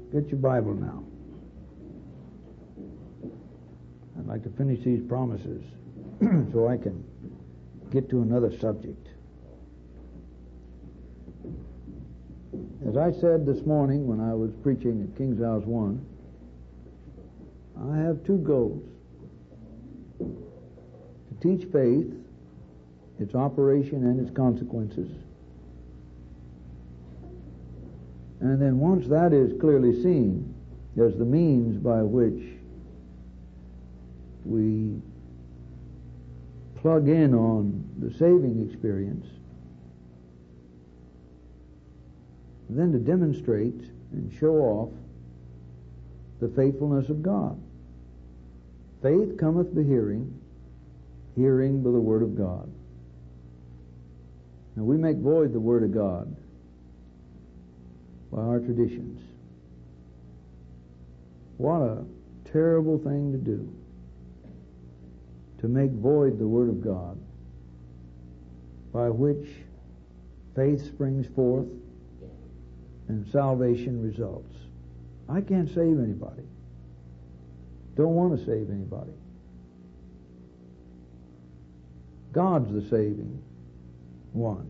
Get your Bible now. I'd like to finish these promises so I can get to another subject. As I said this morning when I was preaching at King's House 1, I have two goals. To teach faith, its operation and its consequences. And then once that is clearly seen as the means by which we plug in on the saving experience, then to demonstrate and show off the faithfulness of God. Faith cometh by hearing, hearing by the Word of God. Now we make void the Word of God by our traditions. What a terrible thing to do, to make void the Word of God by which faith springs forth and salvation results. I can't save anybody. Don't want to save anybody. God's the saving one.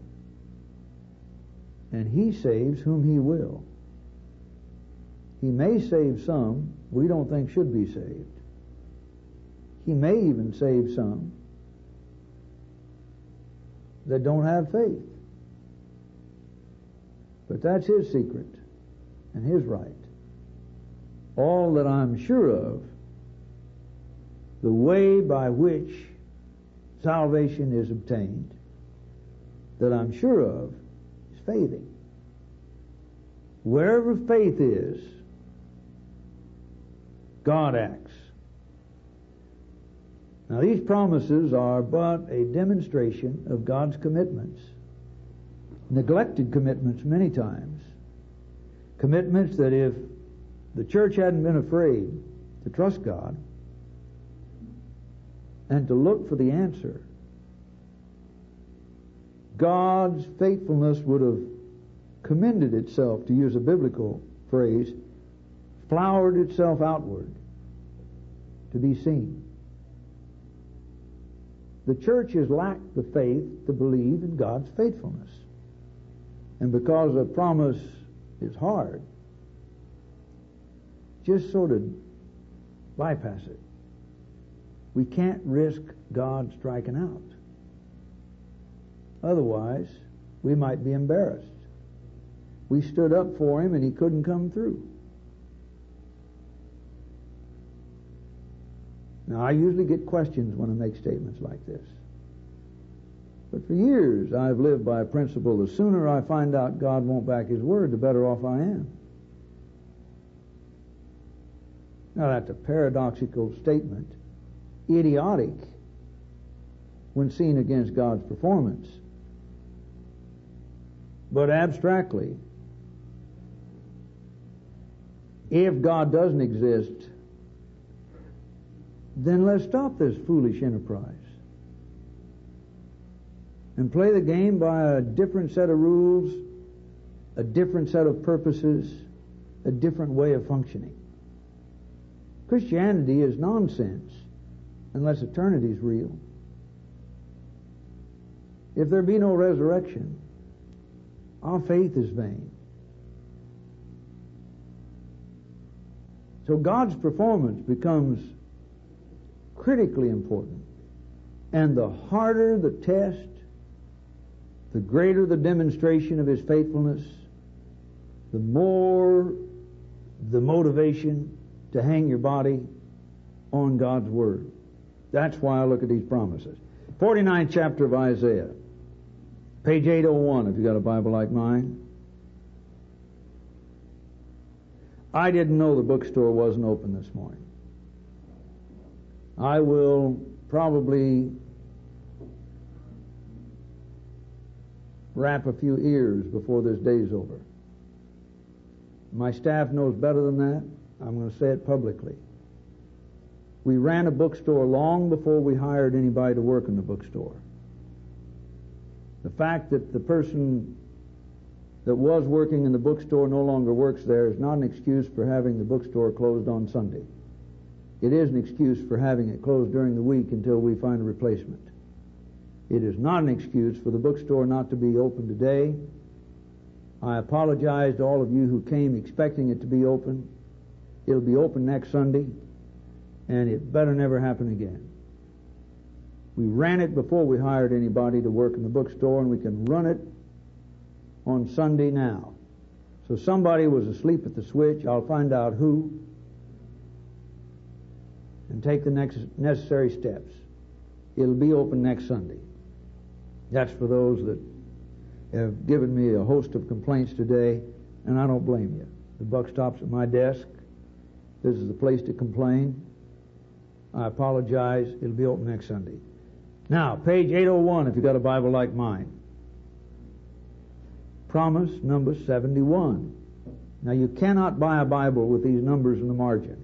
And He saves whom He will. He may save some we don't think should be saved. He may even save some that don't have faith. But that's His secret and His right. All that I'm sure of, the way by which salvation is obtained, that I'm sure of, is faithing. Wherever faith is, God acts. Now these promises are but a demonstration of God's commitments. Neglected commitments many times. Commitments that if the church hadn't been afraid to trust God and to look for the answer, God's faithfulness would have commended itself, to use a biblical phrase, flowered itself outward to be seen. The church has lacked the faith to believe in God's faithfulness. And because a promise is hard, just sort of bypass it. We can't risk God striking out. Otherwise, we might be embarrassed. We stood up for Him and He couldn't come through. Now, I usually get questions when I make statements like this. But for years, I've lived by a principle: the sooner I find out God won't back His word, the better off I am. Now, that's a paradoxical statement, idiotic when seen against God's performance. But abstractly, if God doesn't exist, then let's stop this foolish enterprise and play the game by a different set of rules, a different set of purposes, a different way of functioning. Christianity is nonsense unless eternity is real. If there be no resurrection, our faith is vain. So God's performance becomes critically important. And the harder the test, the greater the demonstration of His faithfulness, the more the motivation to hang your body on God's Word. That's why I look at these promises. 49th chapter of Isaiah, page 801, if you've got a Bible like mine. I didn't know the bookstore wasn't open this morning. I will probably wrap a few ears before this day's over. My staff knows better than that. I'm going to say it publicly. We ran a bookstore long before we hired anybody to work in the bookstore. The fact that the person that was working in the bookstore no longer works there is not an excuse for having the bookstore closed on Sunday. It is an excuse for having it closed during the week until we find a replacement. It is not an excuse for the bookstore not to be open today. I apologize to all of you who came expecting it to be open. It'll be open next Sunday, and it better never happen again. We ran it before we hired anybody to work in the bookstore, and we can run it on Sunday now. So somebody was asleep at the switch. I'll find out who and take the necessary steps. It'll be open next Sunday. That's for those that have given me a host of complaints today, and I don't blame you. The buck stops at my desk. This is the place to complain. I apologize. It'll be open next Sunday. Now, page 801, if you've got a Bible like mine. Promise number 71. Now, you cannot buy a Bible with these numbers in the margin.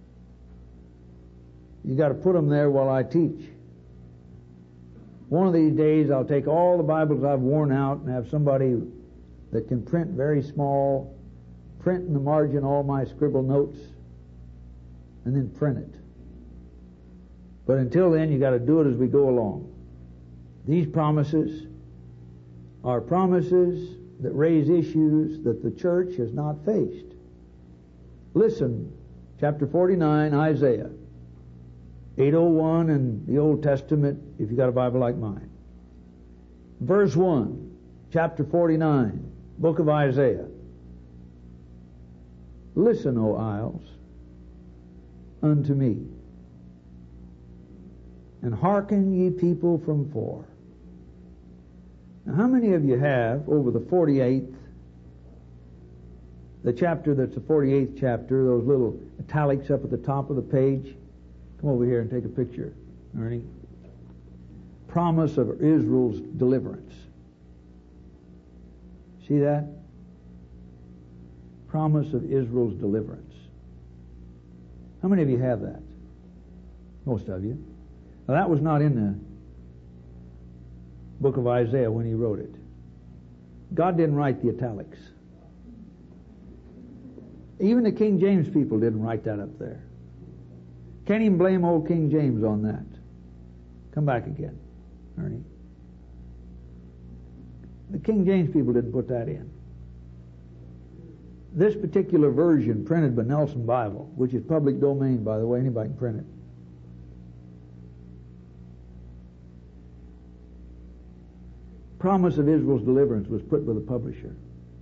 You got to put them there while I teach. One of these days, I'll take all the Bibles I've worn out and have somebody that can print very small, print in the margin all my scribbled notes, and then print it. But until then, you got to do it as we go along. These promises are promises that raise issues that the church has not faced. Listen, chapter 49, Isaiah. 801 in the Old Testament, if you got a Bible like mine. Verse 1, chapter 49, book of Isaiah. Listen, O isles, unto me, and hearken, ye people from far. Now, how many of you have, over the 48th, the chapter that's the 48th chapter, those little italics up at the top of the page? Come over here and take a picture, Ernie. Promise of Israel's deliverance. See that? Promise of Israel's deliverance. How many of you have that? Most of you. Now, that was not in the book of Isaiah when he wrote it. God didn't write the italics. Even the King James people didn't write that up there. Can't even blame old King James on that. Come back again, Ernie. The King James people didn't put that in. This particular version, printed by Nelson Bible, which is public domain, by the way, anybody can print it. Promise of Israel's deliverance was put by the publisher.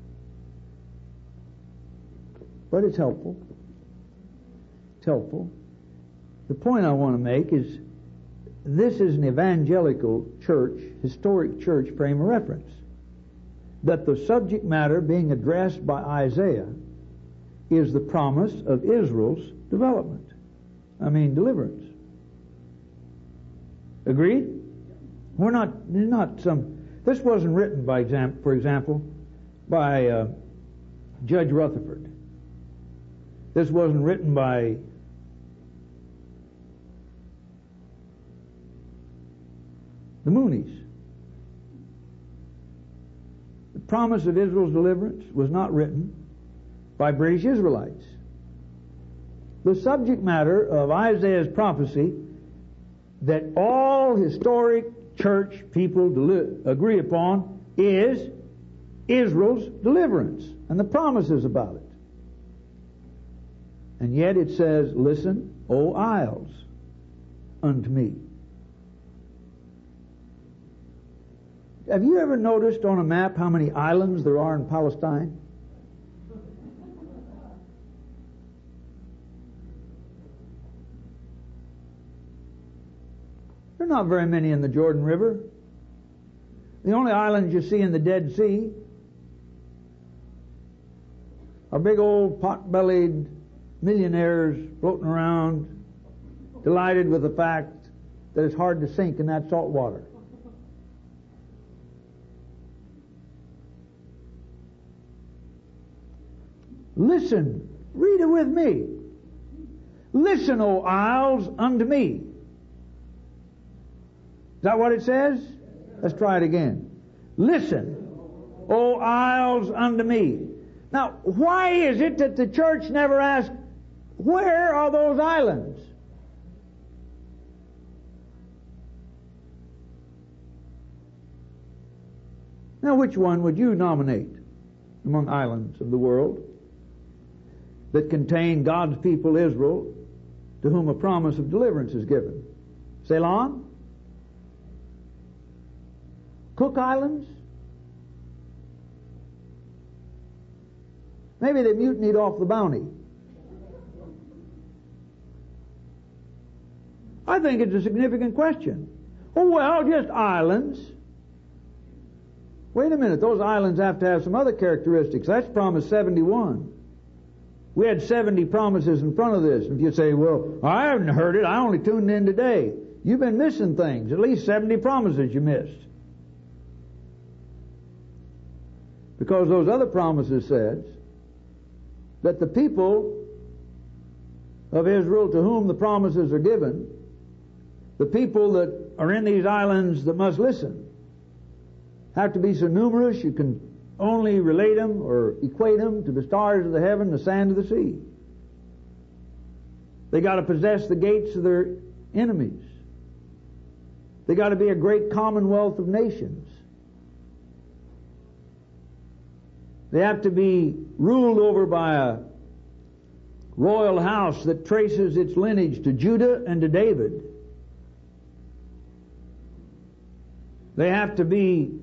But it's helpful. It's helpful. The point I want to make is this is an evangelical church, historic church frame of reference. That the subject matter being addressed by Isaiah is the promise of Israel's deliverance. Agreed? This wasn't written, for example, by Judge Rutherford. This wasn't written by the Moonies. The promise of Israel's deliverance was not written by British Israelites. The subject matter of Isaiah's prophecy that all historic church people agree upon is Israel's deliverance and the promises about it. And yet it says, listen, O isles, unto me. Have you ever noticed on a map how many islands there are in Palestine? There are not very many in the Jordan River. The only islands you see in the Dead Sea are big old pot-bellied millionaires floating around, delighted with the fact that it's hard to sink in that salt water. Listen, read it with me. Listen, O isles, unto me. Is that what it says? Let's try it again. Listen, O isles unto me. Now, why is it that the church never asks, where are those islands? Now, which one would you nominate among islands of the world that contain God's people Israel, to whom a promise of deliverance is given? Ceylon? Cook Islands? Maybe they mutinied off the Bounty. I think it's a significant question. Oh, well, just islands. Wait a minute, those islands have to have some other characteristics. That's Promise 71. We had 70 promises in front of this. If you say, well, I haven't heard it, I only tuned in today. You've been missing things. At least 70 promises you missed. Because those other promises said that the people of Israel to whom the promises are given, the people that are in these islands that must listen, have to be so numerous you can only relate them or equate them to the stars of the heaven, the sand of the sea. They got to possess the gates of their enemies. They got to be a great commonwealth of nations. They have to be ruled over by a royal house that traces its lineage to Judah and to David. They have to be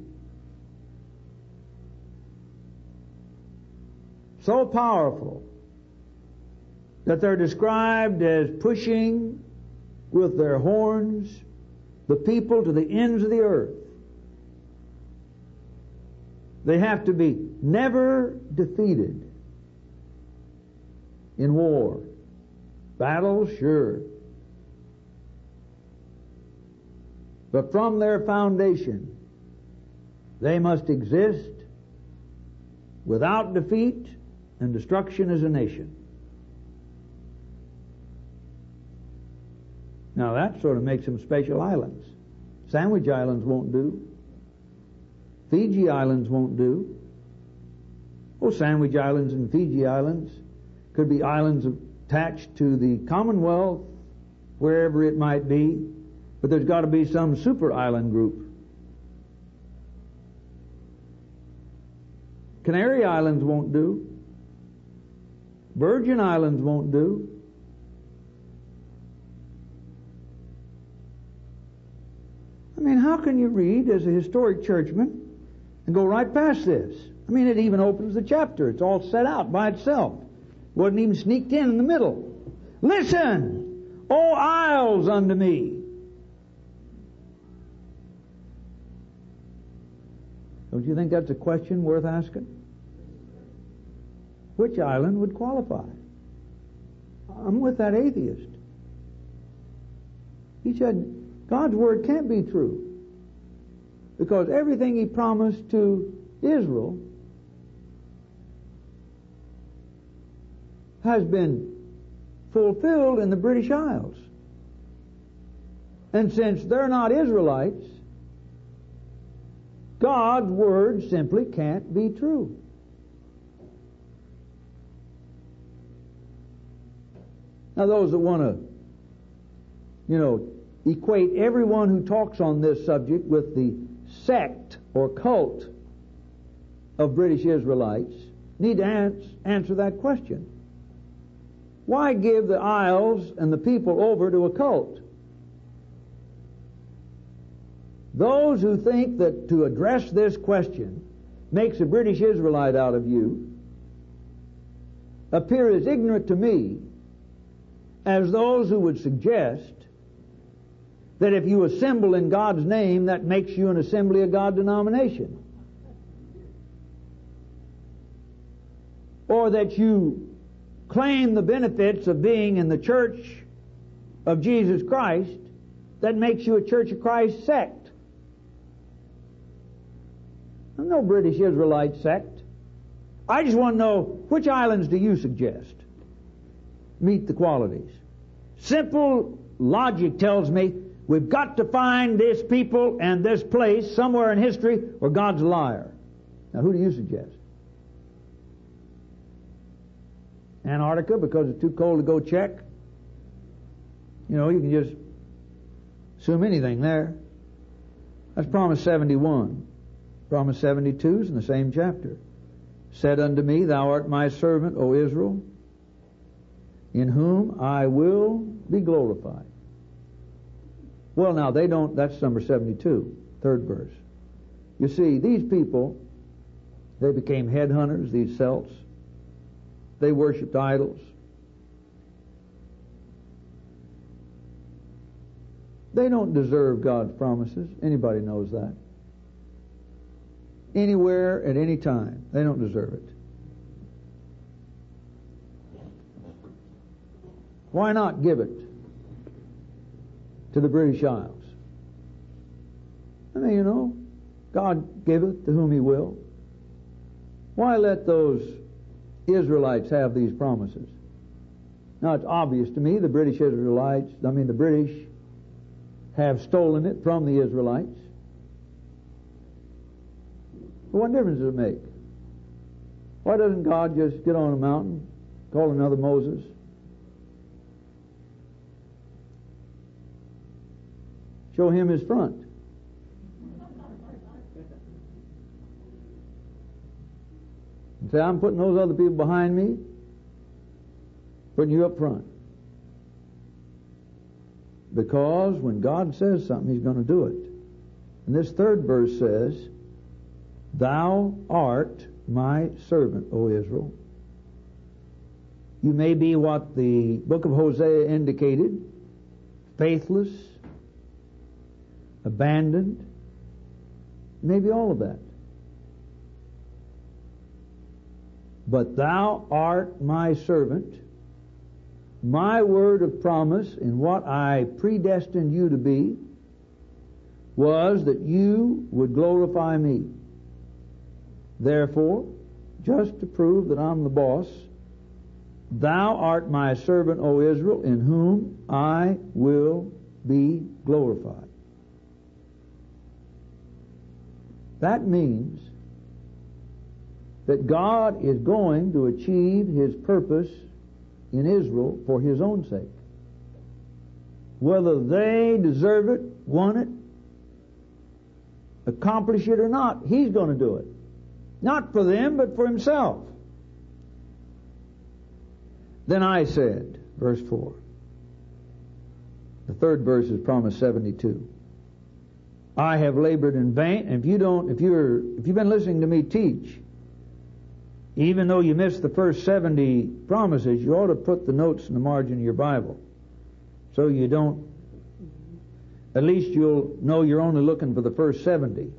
so powerful that they're described as pushing with their horns the people to the ends of the earth. They have to be never defeated in war. Battles, sure. But from their foundation, they must exist without defeat and destruction as a nation. Now that sort of makes them special islands. Sandwich Islands won't do. Fiji Islands won't do. Oh, Sandwich Islands and Fiji Islands could be islands attached to the Commonwealth, wherever it might be, but there's got to be some super island group. Canary Islands won't do. Virgin Islands won't do. I mean, how can you read as a historic churchman and go right past this? I mean, it even opens the chapter. It's all set out by itself. Wasn't even sneaked in the middle. Listen, O isles unto me. Don't you think that's a question worth asking? Which island would qualify? I'm with that atheist. He said, God's word can't be true, because everything he promised to Israel has been fulfilled in the British Isles. And since they're not Israelites, God's word simply can't be true. Now those that want to, equate everyone who talks on this subject with the sect or cult of British Israelites need to answer that question. Why give the Isles and the people over to a cult? Those who think that to address this question makes a British Israelite out of you appear as ignorant to me as those who would suggest that if you assemble in God's name, that makes you an Assembly of God denomination. Or that you claim the benefits of being in the Church of Jesus Christ, that makes you a Church of Christ sect. I'm no British Israelite sect. I just want to know, which islands do you suggest meet the qualities? Simple logic tells me we've got to find this people and this place somewhere in history where God's a liar. Now, who do you suggest? Antarctica, because it's too cold to go check? You know, you can just assume anything there. That's Promise 71. Promise 72 is in the same chapter. Said unto me, Thou art my servant, O Israel, in whom I will be glorified. Well, now, they don't, that's number 72, third verse. You see, these people, they became headhunters, these Celts. They worshipped idols. They don't deserve God's promises. Anybody knows that. Anywhere, at any time. They don't deserve it. Why not give it to the British Isles? I mean, you know, God giveth to whom He will. Why let those Israelites have these promises? Now, it's obvious to me the British have stolen it from the Israelites. But what difference does it make? Why doesn't God just get on a mountain, call another Moses? Show him his front. And say, I'm putting those other people behind me, putting you up front. Because when God says something, He's going to do it. And this third verse says, Thou art my servant, O Israel. You may be what the book of Hosea indicated, faithless, abandoned, maybe all of that. But thou art my servant. My word of promise in what I predestined you to be was that you would glorify me. Therefore, just to prove that I'm the boss, thou art my servant, O Israel, in whom I will be glorified. That means that God is going to achieve His purpose in Israel for His own sake. Whether they deserve it, want it, accomplish it or not, He's going to do it. Not for them, but for Himself. Then I said, verse 4. The third verse is Promise 72. I have labored in vain. And if you've been listening to me teach, even though you missed the first 70 promises, you ought to put the notes in the margin of your Bible. So you don't, at least you'll know you're only looking for the first 70.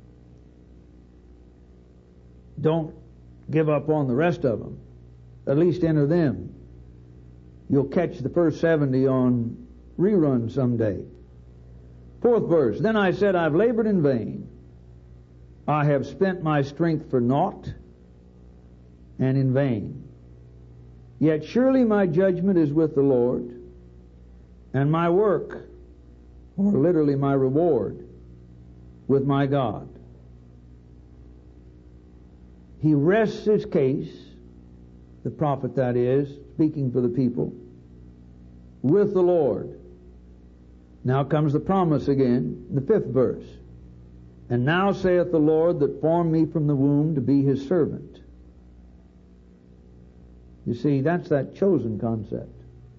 Don't give up on the rest of them. At least enter them. You'll catch the first 70 on rerun someday. Fourth verse. Then I said, I've labored in vain. I have spent my strength for naught and in vain. Yet surely my judgment is with the Lord, and my work, or literally my reward, with my God. He rests his case, the prophet that is, speaking for the people, with the Lord. Now comes the promise again, the fifth verse. And now saith the Lord that formed me from the womb to be His servant. You see, that's that chosen concept.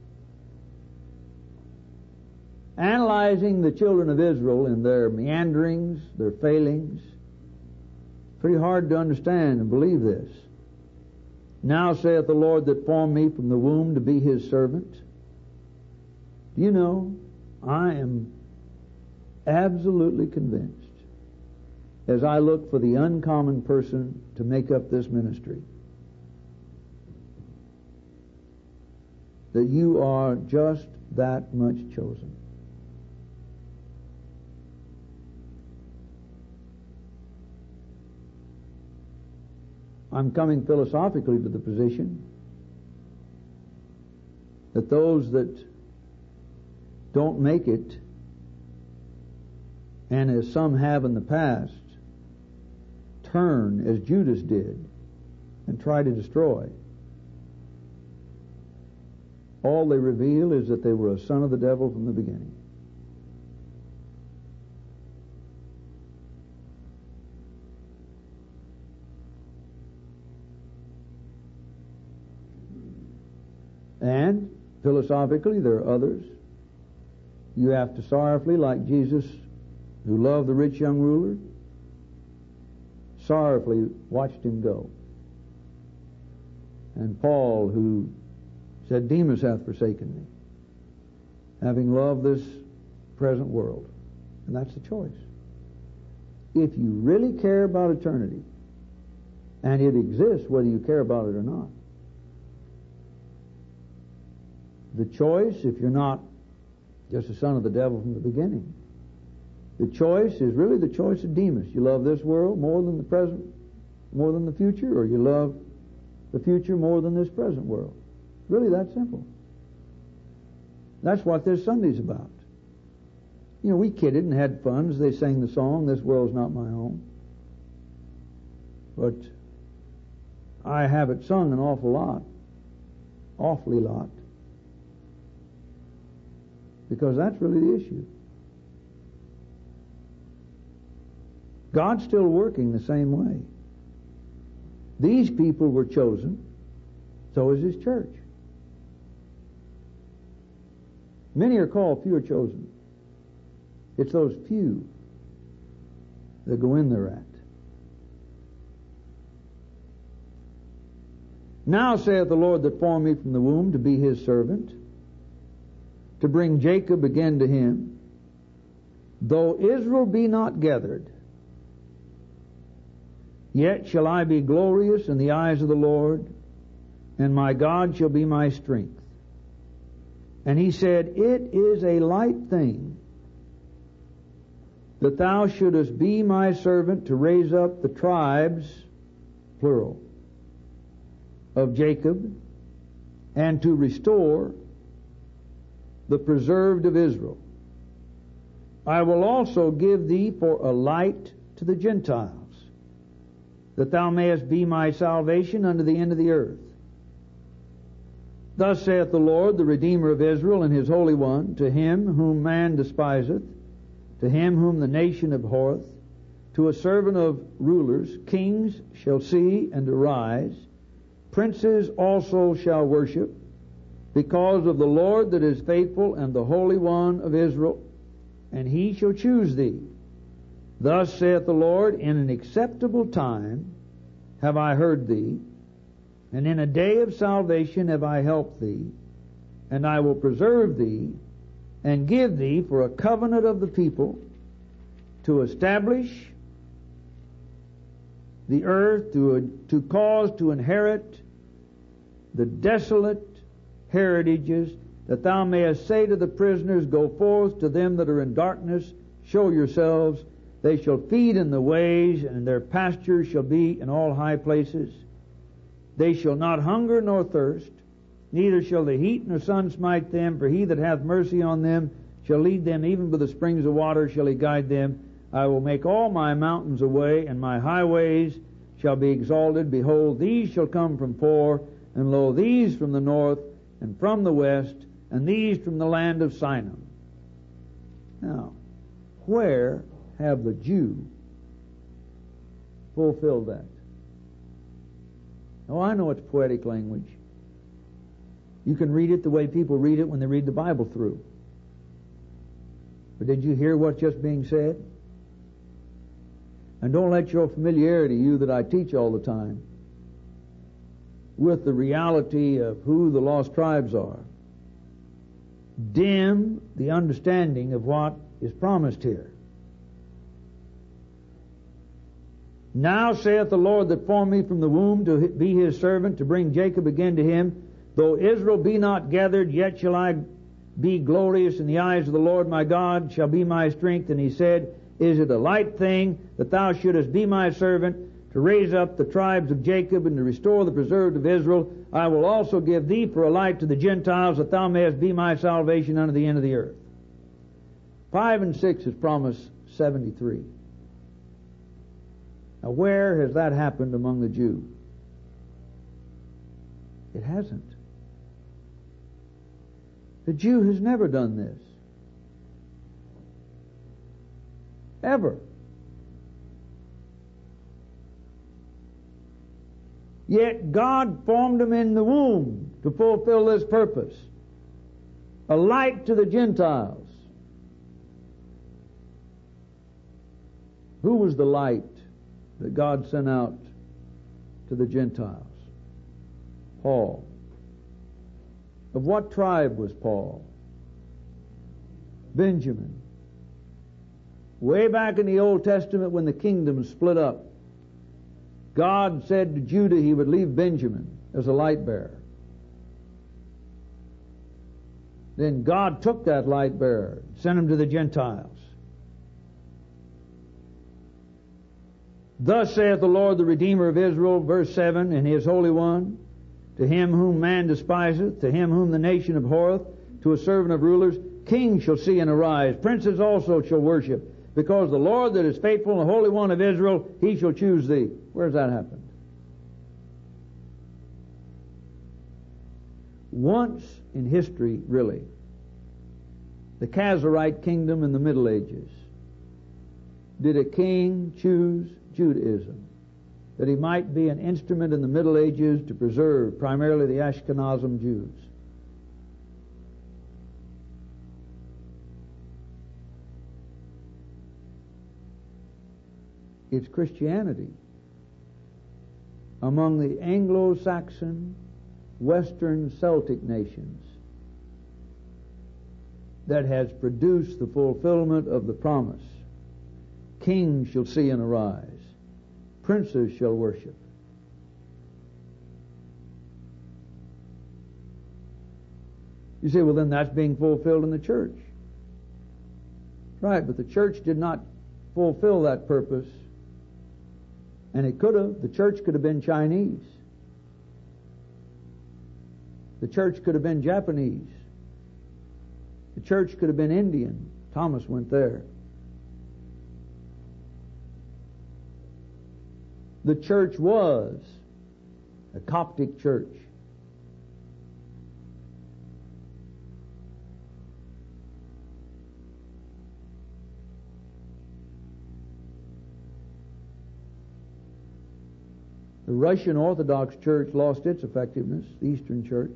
Analyzing the children of Israel in their meanderings, their failings, pretty hard to understand and believe this. Now saith the Lord that formed me from the womb to be His servant. Do you know, I am absolutely convinced, as I look for the uncommon person to make up this ministry, that you are just that much chosen. I'm coming philosophically to the position that those that don't make it, and as some have in the past, turn as Judas did and try to destroy. All they reveal is that they were a son of the devil from the beginning. And philosophically, there are others. You have to sorrowfully, like Jesus, who loved the rich young ruler, sorrowfully watched him go. And Paul, who said, Demas hath forsaken me, having loved this present world. And that's the choice. If you really care about eternity, and it exists whether you care about it or not, the choice, if you're not just a son of the devil from the beginning, the choice is really the choice of Demas. You love this world more than the present, more than the future, or you love the future more than this present world. It's really that simple. That's what this Sunday's about. You know, we kidded and had fun as they sang the song, This World's Not My Own. But I have it sung an awfully lot. Because that's really the issue. God's still working the same way. These people were chosen, so is His church. Many are called, few are chosen. It's those few that go in thereat. Now saith the Lord that formed me from the womb to be His servant, to bring Jacob again to Him. Though Israel be not gathered, yet shall I be glorious in the eyes of the Lord, and my God shall be my strength. And He said, It is a light thing that thou shouldest be my servant to raise up the tribes, plural, of Jacob, and to restore the preserved of Israel. I will also give thee for a light to the Gentiles, that thou mayest be my salvation unto the end of the earth. Thus saith the Lord, the Redeemer of Israel, and His Holy One, to him whom man despiseth, to him whom the nation abhorreth, to a servant of rulers, kings shall see and arise, princes also shall worship, because of the Lord that is faithful and the Holy One of Israel, and He shall choose thee. Thus saith the Lord, in an acceptable time have I heard thee, and in a day of salvation have I helped thee, and I will preserve thee, and give thee for a covenant of the people, to establish the earth, to cause to inherit the desolate heritages, that thou mayest say to the prisoners, Go forth to them that are in darkness, show yourselves. They shall feed in the ways, and their pastures shall be in all high places. They shall not hunger nor thirst, neither shall the heat nor sun smite them, for He that hath mercy on them shall lead them, even by the springs of water shall He guide them. I will make all my mountains a way, and my highways shall be exalted. Behold, these shall come from far, and lo, these from the north, and from the west, and these from the land of Sinai. Now, where have the Jew fulfilled that? Oh, I know it's poetic language. You can read it the way people read it when they read the Bible through. But did you hear what's just being said? And don't let your familiarity, you that I teach all the time, with the reality of who the lost tribes are, dim the understanding of what is promised here. Now saith the Lord that formed me from the womb to be His servant, to bring Jacob again to Him. Though Israel be not gathered, yet shall I be glorious in the eyes of the Lord my God, shall be my strength. And He said, Is it a light thing that thou shouldest be my servant, to raise up the tribes of Jacob, and to restore the preserved of Israel? I will also give thee for a light to the Gentiles, that thou mayest be my salvation unto the end of the earth. 5 and 6 is promise 73. Now, where has that happened among the Jews? It hasn't. The Jew has never done this. Ever. Yet God formed him in the womb to fulfill this purpose. A light to the Gentiles. Who was the light that God sent out to the Gentiles? Paul. Of what tribe was Paul? Benjamin. Way back in the Old Testament when the kingdom split up, God said to Judah he would leave Benjamin as a light bearer. Then God took that light bearer and sent him to the Gentiles. Thus saith the Lord, the Redeemer of Israel, verse 7, and His Holy One, to him whom man despiseth, to him whom the nation abhorreth, to a servant of rulers, kings shall see and arise, princes also shall worship, because the Lord that is faithful and the Holy One of Israel, He shall choose thee. Where's that happened? Once in history, really, the Khazarite kingdom in the Middle Ages, did a king choose Judaism, that he might be an instrument in the Middle Ages to preserve primarily the Ashkenazim Jews. It's Christianity among the Anglo-Saxon, Western Celtic nations that has produced the fulfillment of the promise. Kings shall see and arise. Princes shall worship. You say, well, then that's being fulfilled in the church. Right, but the church did not fulfill that purpose. And it could have. The church could have been Chinese. The church could have been Japanese. The church could have been Indian. Thomas went there. The church was a Coptic church. The Russian Orthodox Church lost its effectiveness, the Eastern Church.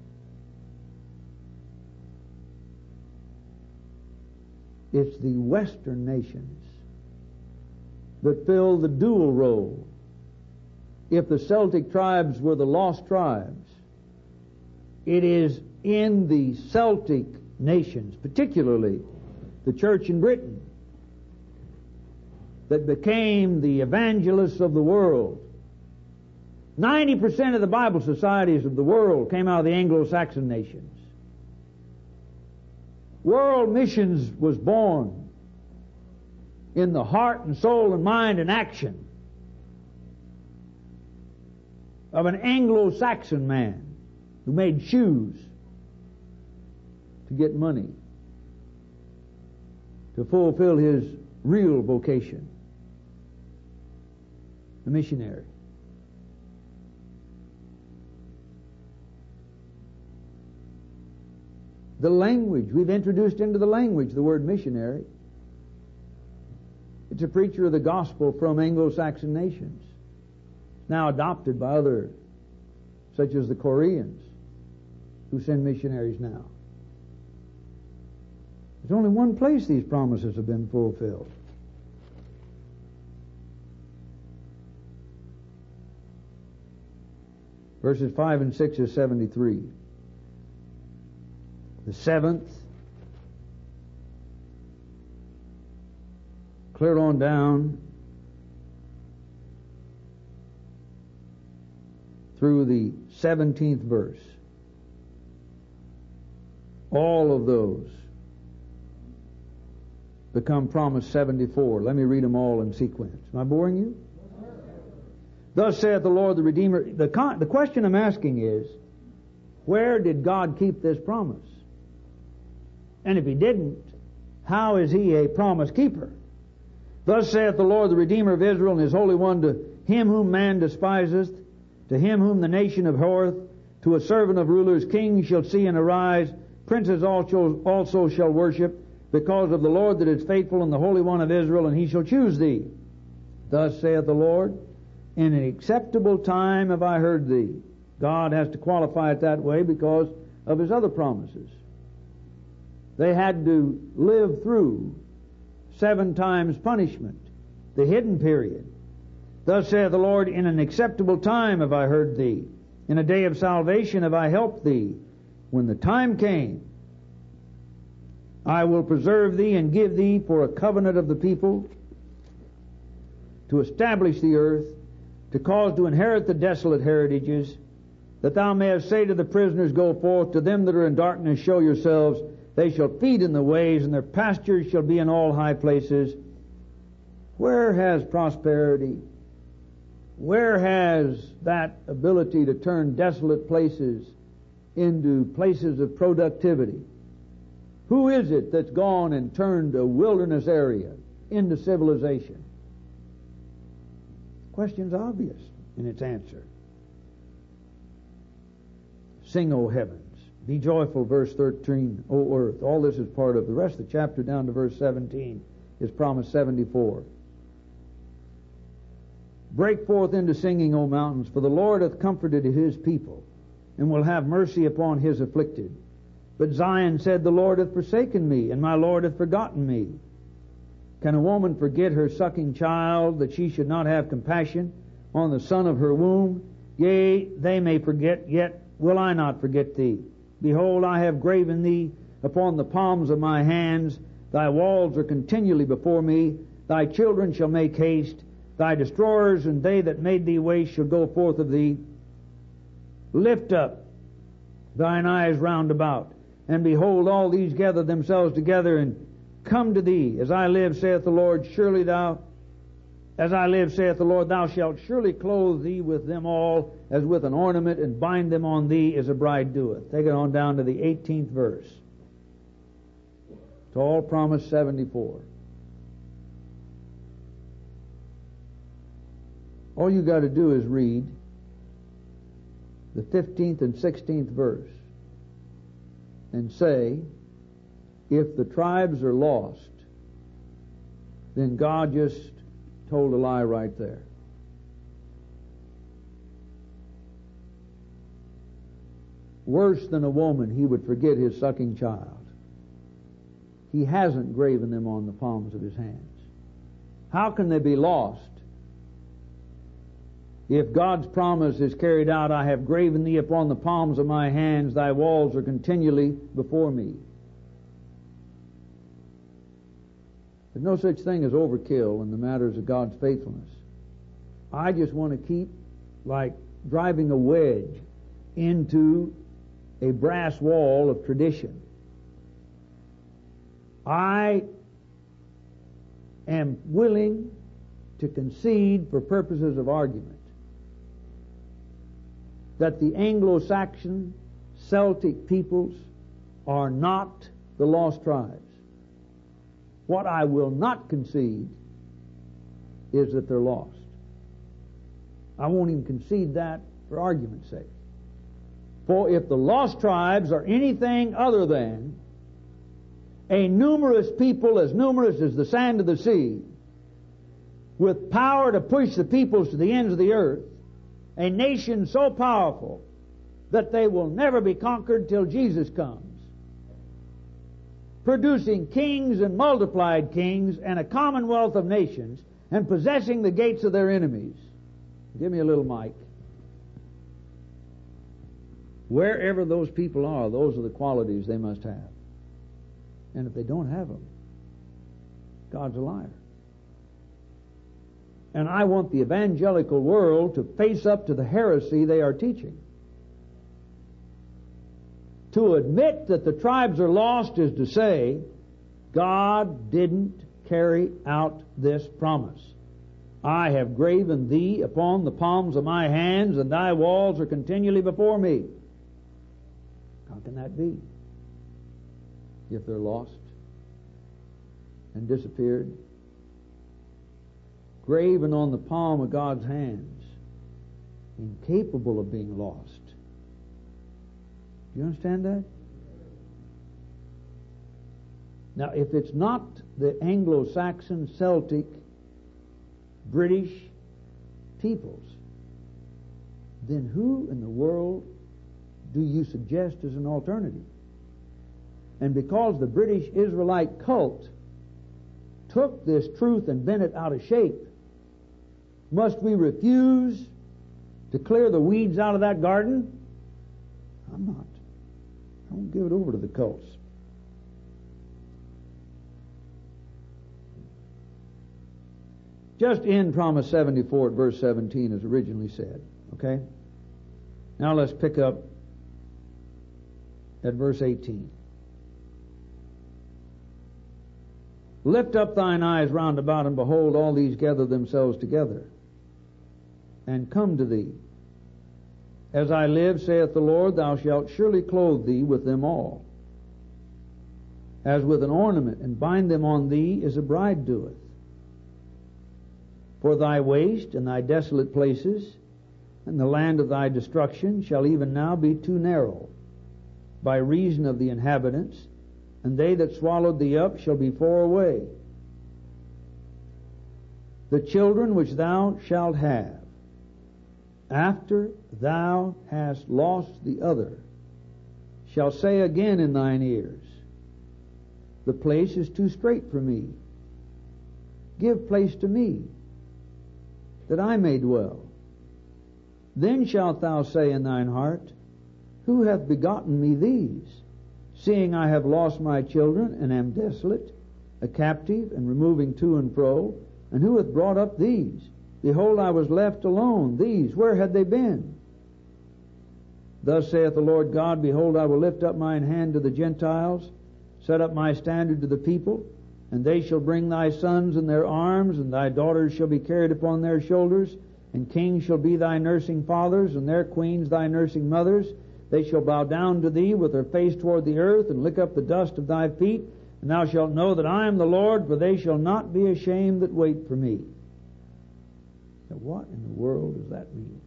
It's the Western nations that fill the dual role. If the Celtic tribes were the lost tribes, it is in the Celtic nations, particularly the church in Britain, that became the evangelists of the world. 90% of the Bible societies of the world came out of the Anglo-Saxon nations. World missions was born in the heart and soul and mind and action of an Anglo-Saxon man who made shoes to get money to fulfill his real vocation, the missionary. The language, we've introduced into the language the word missionary. It's a preacher of the gospel from Anglo-Saxon nations, now adopted by others, such as the Koreans, who send missionaries now. There's only one place these promises have been fulfilled. Verses 5 and 6 is 73. The seventh, clear on down through the 17th verse. All of those become promise 74. Let me read them all in sequence. Am I boring you? Thus saith the Lord the Redeemer. The question I'm asking is, where did God keep this promise? And if He didn't, how is He a promise keeper? Thus saith the Lord, the Redeemer of Israel, and His Holy One, to him whom man despiseth, to him whom the nation abhorreth, to a servant of rulers, kings shall see and arise, princes also shall worship, because of the Lord that is faithful, and the Holy One of Israel, and He shall choose thee. Thus saith the Lord, in an acceptable time have I heard thee. God has to qualify it that way because of His other promises. They had to live through 7 times punishment, the hidden period. Thus saith the Lord, in an acceptable time have I heard thee. In a day of salvation have I helped thee. When the time came, I will preserve thee and give thee for a covenant of the people, to establish the earth, to cause to inherit the desolate heritages, that thou mayest say to the prisoners, go forth, to them that are in darkness show yourselves. They shall feed in the ways, and their pastures shall be in all high places. Where has prosperity? Where has that ability to turn desolate places into places of productivity? Who is it that's gone and turned a wilderness area into civilization? The question's obvious in its answer. Sing, O heavens. Be joyful, verse 13, O earth. All this is part of the rest of the chapter down to verse 17 is promise 74. Break forth into singing, O mountains, for the Lord hath comforted His people, and will have mercy upon His afflicted. But Zion said, the Lord hath forsaken me, and my Lord hath forgotten me. Can a woman forget her sucking child, that she should not have compassion on the son of her womb? Yea, they may forget, yet will I not forget thee. Behold, I have graven thee upon the palms of my hands. Thy walls are continually before me. Thy children shall make haste. Thy destroyers and they that made thee waste shall go forth of thee. Lift up thine eyes round about, and behold, all these gather themselves together and come to thee. As I live, saith the Lord, thou shalt surely clothe thee with them all as with an ornament, and bind them on thee as a bride doeth. Take it on down to the 18th verse. It's all promise 74. All you got to do is read the 15th and 16th verse and say, if the tribes are lost, then God just told a lie right there. Worse than a woman, He would forget His sucking child. He hasn't graven them on the palms of His hands. How can they be lost? If God's promise is carried out, I have graven thee upon the palms of my hands, thy walls are continually before me. There's no such thing as overkill in the matters of God's faithfulness. I just want to keep like driving a wedge into a brass wall of tradition. I am willing to concede for purposes of argument that the Anglo-Saxon Celtic peoples are not the lost tribes. What I will not concede is that they're lost. I won't even concede that for argument's sake. For if the lost tribes are anything other than a numerous people, as numerous as the sand of the sea, with power to push the peoples to the ends of the earth, a nation so powerful that they will never be conquered till Jesus comes, producing kings and multiplied kings and a commonwealth of nations, and possessing the gates of their enemies. Give me a little mic. Wherever those people are, those are the qualities they must have. And if they don't have them, God's a liar. And I want the evangelical world to face up to the heresy they are teaching. To admit that the tribes are lost is to say, God didn't carry out this promise. I have graven thee upon the palms of my hands, and thy walls are continually before me. How can that be? If they're lost and disappeared? graven on the palm of God's hands, incapable of being lost. Do you understand that? Now, if it's not the Anglo-Saxon, Celtic, British peoples, then who in the world do you suggest as an alternative? And because the British Israelite cult took this truth and bent it out of shape, must we refuse to clear the weeds out of that garden? I'm not. I won't give it over to the cults. Just in Promise 74 at verse 17 as originally said. Okay? Now let's pick up at verse 18. Lift up thine eyes round about, and behold, all these gather themselves together, and come to thee. As I live, saith the Lord, thou shalt surely clothe thee with them all, as with an ornament, and bind them on thee as a bride doeth. For thy waste and thy desolate places, and the land of thy destruction shall even now be too narrow, by reason of the inhabitants, and they that swallowed thee up shall be far away. The children which thou shalt have, after thou hast lost the other, shall say again in thine ears, the place is too strait for me. Give place to me, that I may dwell. Then shalt thou say in thine heart, who hath begotten me these? Seeing I have lost my children, and am desolate, a captive, and removing to and fro, and who hath brought up these? Behold, I was left alone. These, where had they been? Thus saith the Lord God, behold, I will lift up mine hand to the Gentiles, set up my standard to the people, and they shall bring thy sons in their arms, and thy daughters shall be carried upon their shoulders, and kings shall be thy nursing fathers, and their queens thy nursing mothers. They shall bow down to thee with their face toward the earth, and lick up the dust of thy feet, and thou shalt know that I am the Lord, for they shall not be ashamed that wait for me. Now, what in the world does that mean?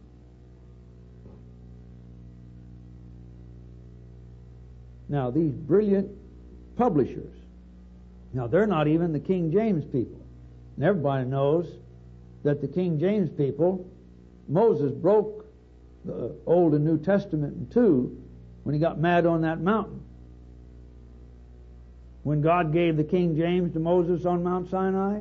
Now, these brilliant publishers, now they're not even the King James people. And everybody knows that the King James people, Moses broke the Old and New Testament in two when he got mad on that mountain. When God gave the King James to Moses on Mount Sinai,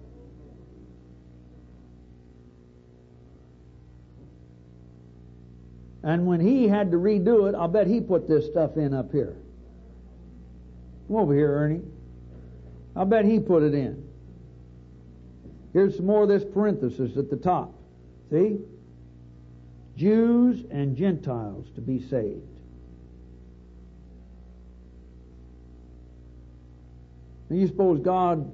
and when he had to redo it, I'll bet he put this stuff in up here. Come over here, Ernie. I'll bet he put it in. Here's some more of this parenthesis at the top. See? Jews and Gentiles to be saved. Now you suppose God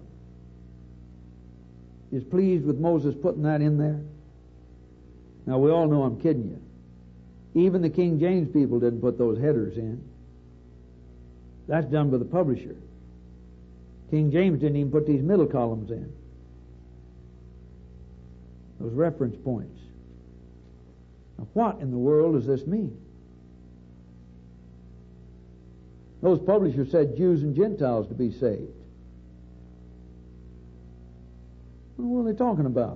is pleased with Moses putting that in there? Now we all know I'm kidding you. Even the King James people didn't put those headers in. That's done by the publisher. King James didn't even put these middle columns in. Those reference points. Now, what in the world does this mean? Those publishers said Jews and Gentiles to be saved. What are they talking about?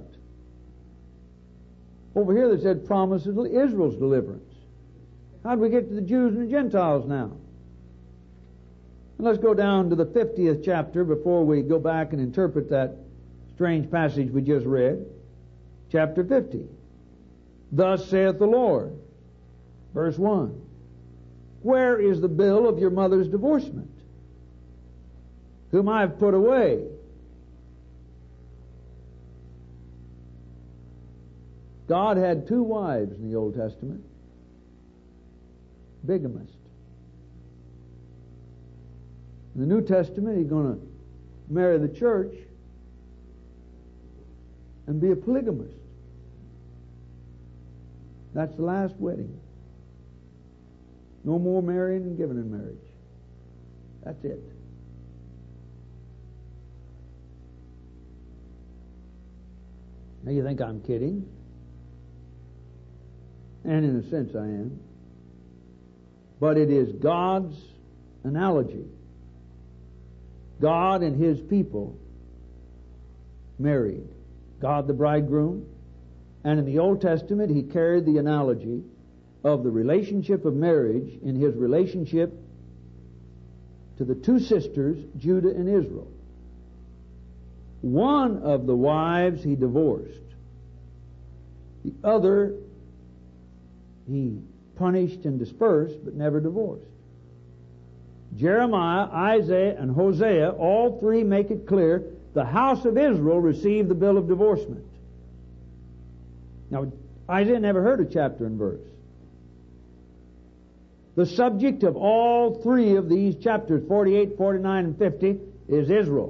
Over here they said promises of Israel's deliverance. How do we get to the Jews and the Gentiles now? And let's go down to the 50th chapter before we go back and interpret that strange passage we just read. Chapter 50. Thus saith the Lord. Verse 1. Where is the bill of your mother's divorcement, whom I have put away? God had two wives in the Old Testament. Bigamist. In the New Testament, he's going to marry the church and be a polygamist. That's the last wedding. No more marrying and giving in marriage. That's it. Now you think I'm kidding? And in a sense I am. But it is God's analogy. God and His people married. God the bridegroom. And in the Old Testament He carried the analogy of the relationship of marriage in His relationship to the two sisters, Judah and Israel. One of the wives He divorced. The other He punished and dispersed, but never divorced. Jeremiah, Isaiah, and Hosea, all three make it clear the house of Israel received the bill of divorcement. Now, Isaiah never heard a chapter and verse. The subject of all three of these chapters, 48, 49, and 50, is Israel.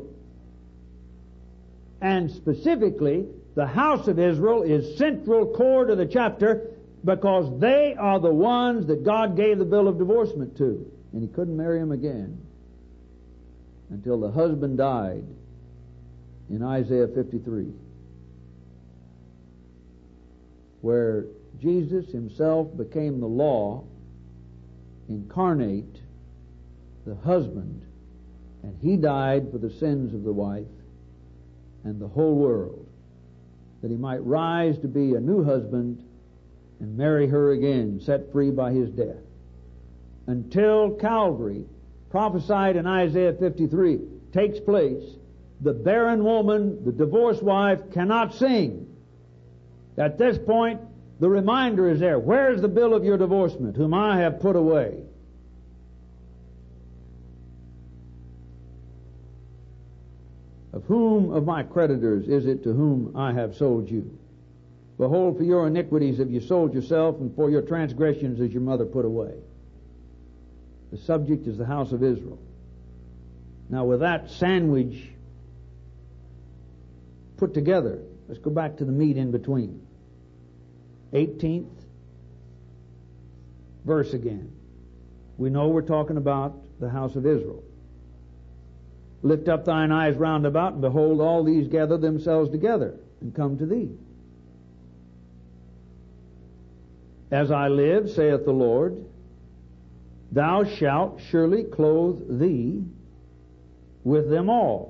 And specifically, the house of Israel is central core to the chapter because they are the ones that God gave the bill of divorcement to. And He couldn't marry them again until the husband died in Isaiah 53, where Jesus Himself became the law, incarnate, the husband, and He died for the sins of the wife and the whole world, that He might rise to be a new husband and marry her again, set free by His death. Until Calvary, prophesied in Isaiah 53, takes place, the barren woman, the divorced wife, cannot sing. At this point, the reminder is there. Where's the bill of your divorcement, whom I have put away? Of whom of my creditors is it to whom I have sold you? Behold, for your iniquities have you sold yourself, and for your transgressions is your mother put away. The subject is the house of Israel. Now, with that sandwich put together, let's go back to the meat in between. 18th verse again. We know we're talking about the house of Israel. Lift up thine eyes round about, and behold, all these gather themselves together and come to thee. As I live, saith the Lord, thou shalt surely clothe thee with them all,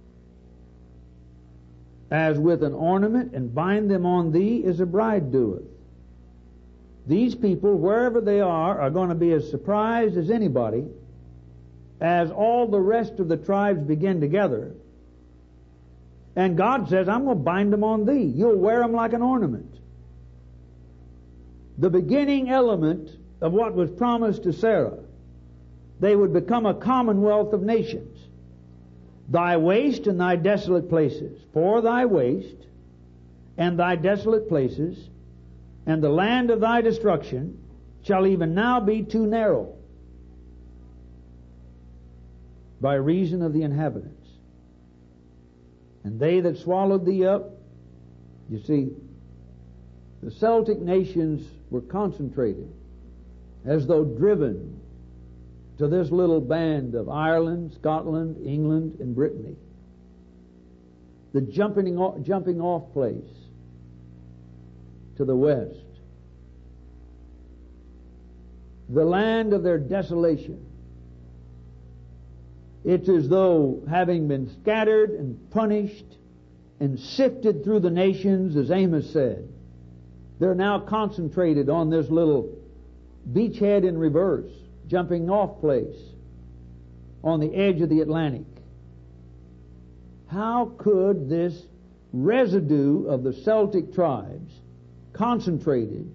as with an ornament, and bind them on thee as a bride doeth. These people, wherever they are going to be as surprised as anybody as all the rest of the tribes begin together. And God says, I'm going to bind them on thee. You'll wear them like an ornament. The beginning element of what was promised to Sarah, they would become a commonwealth of nations. Thy waste and thy desolate places, for thy waste and thy desolate places, and the land of thy destruction shall even now be too narrow by reason of the inhabitants. And they that swallowed thee up, you see, the Celtic nations were concentrated as though driven to this little band of Ireland, Scotland, England, and Brittany. The jumping off place to the west. The land of their desolation. It's as though, having been scattered and punished and sifted through the nations, as Amos said, they're now concentrated on this little beachhead in reverse, jumping off place on the edge of the Atlantic. How could this residue of the Celtic tribes concentrated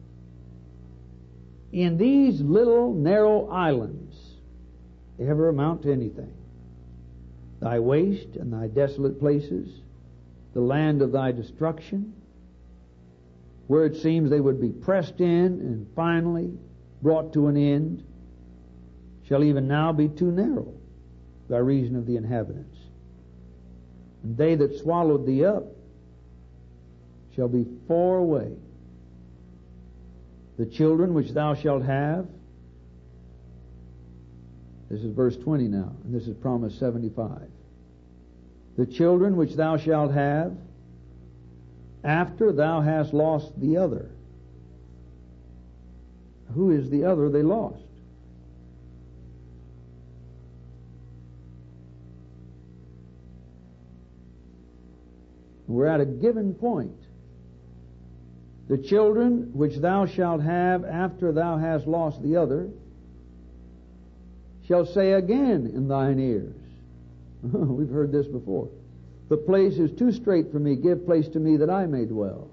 in these little narrow islands ever amount to anything? Thy waste and thy desolate places, the land of thy destruction, where it seems they would be pressed in and finally brought to an end, shall even now be too narrow by reason of the inhabitants. And they that swallowed thee up shall be far away. The children which thou shalt have, this is verse 20 now, and this is promise 75. The children which thou shalt have, after thou hast lost the other. Who is the other they lost? We're at a given point. The children which thou shalt have after thou hast lost the other shall say again in thine ears. We've heard this before. The place is too strait for me. Give place to me that I may dwell.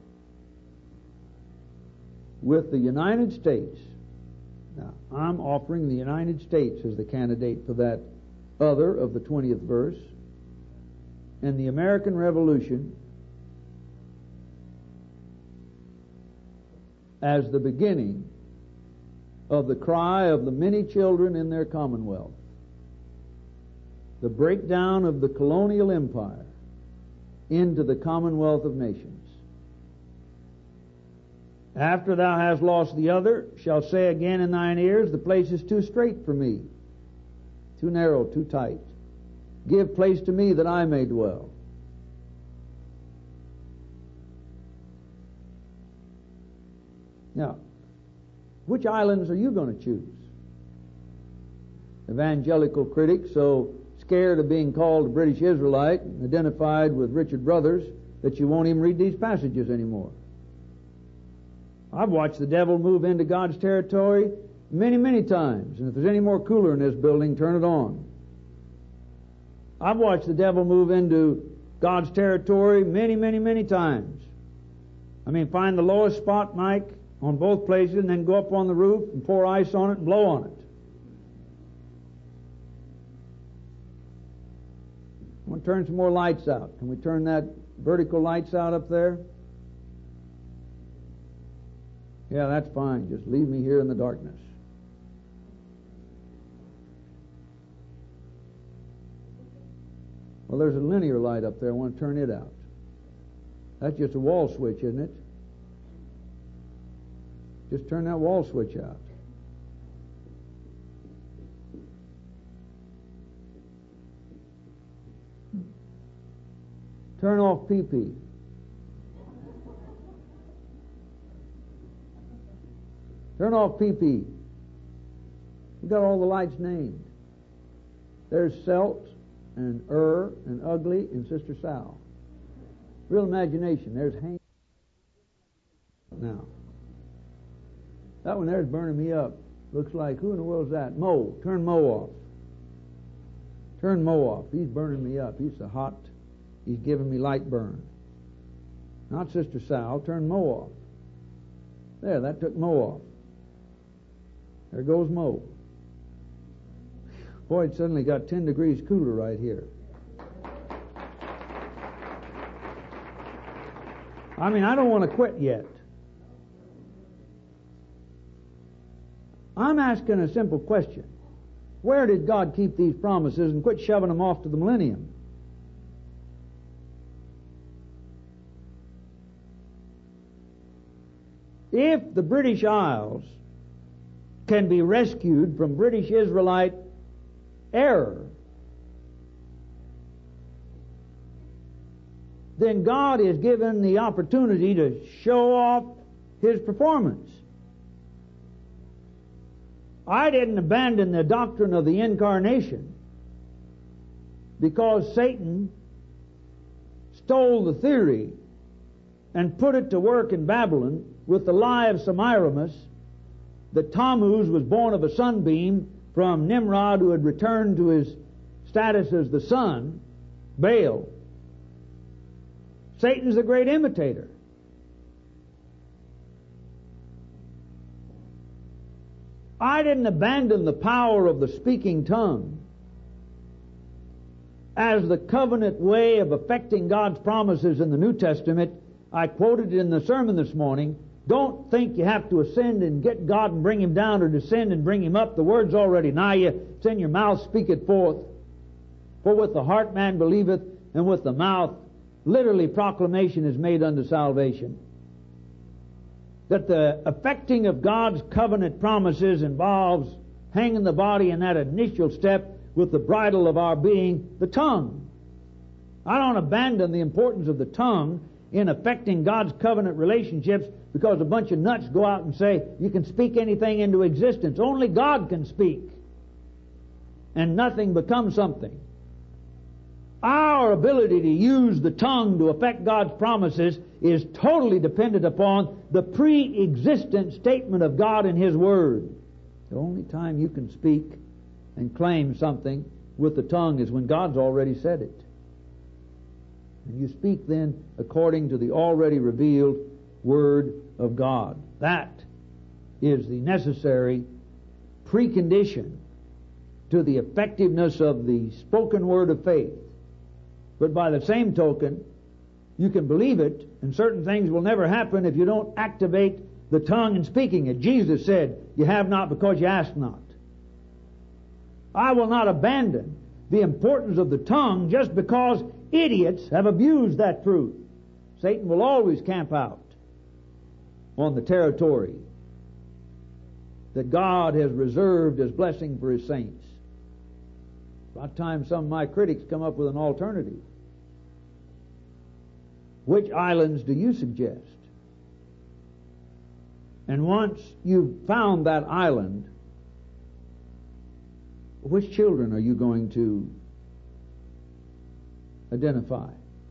With the United States. Now, I'm offering the United States as the candidate for that other of the 20th verse. And the American Revolution as the beginning of the cry of the many children in their commonwealth. The breakdown of the colonial empire into the commonwealth of nations. After thou hast lost the other, shalt say again in thine ears, the place is too strait for me, too narrow, too tight. Give place to me that I may dwell. Now, which islands are you going to choose? Evangelical critics so scared of being called a British Israelite and identified with Richard Brothers that you won't even read these passages anymore. I've watched the devil move into God's territory many, many times. And if there's any more cooler in this building, turn it on. I've watched the devil move into God's territory many, many, many times. I mean, find the lowest spot, Mike, on both places, and then go up on the roof and pour ice on it and blow on it. I want to turn some more lights out. Can we turn that vertical lights out up there? Yeah, that's fine. Just leave me here in the darkness. Well, there's a linear light up there. I want to turn it out. That's just a wall switch, isn't it? Just turn that wall switch out. Turn off PP. Turn off PP. We've got all the lights named. There's Selt and and Ugly and Sister Sal. Real imagination. There's Hank. Now, that one there's burning me up. Looks like, who in the world's that? Mo. Turn Mo off. Turn Mo off. He's burning me up. He's so hot. He's giving me light burn. Not Sister Sal. Turn Mo off. There, that took Mo off. There goes Mo. Boy, it suddenly got 10 degrees cooler right here. I mean, I don't want to quit yet. I'm asking a simple question. Where did God keep these promises and quit shoving them off to the millennium? If the British Isles can be rescued from British Israelite error, then God is given the opportunity to show off His performance. I didn't abandon the doctrine of the incarnation because Satan stole the theory and put it to work in Babylon with the lie of Semiramis that Tammuz was born of a sunbeam from Nimrod, who had returned to his status as the sun, Baal. Satan's the great imitator. I didn't abandon the power of the speaking tongue as the covenant way of effecting God's promises in the New Testament. I quoted it in the sermon this morning. Don't think you have to ascend and get God and bring Him down, or descend and bring Him up. The word's already nigh you. It's in your mouth, speak it forth. For with the heart man believeth, and with the mouth, literally proclamation is made unto salvation. That the effecting of God's covenant promises involves hanging the body in that initial step with the bridle of our being, the tongue. I don't abandon the importance of the tongue in affecting God's covenant relationships because a bunch of nuts go out and say, you can speak anything into existence. Only God can speak. And nothing becomes something. Our ability to use the tongue to affect God's promises is totally dependent upon the pre-existent statement of God in His Word. The only time you can speak and claim something with the tongue is when God's already said it. And you speak then according to the already revealed Word of God. That is the necessary precondition to the effectiveness of the spoken word of faith. But by the same token, you can believe it, and certain things will never happen if you don't activate the tongue in speaking it. Jesus said, you have not because you ask not. I will not abandon the importance of the tongue just because idiots have abused that truth. Satan will always camp out on the territory that God has reserved as blessing for His saints. About time some of my critics come up with an alternative. Which islands do you suggest? And once you've found that island, which children are you going to identify?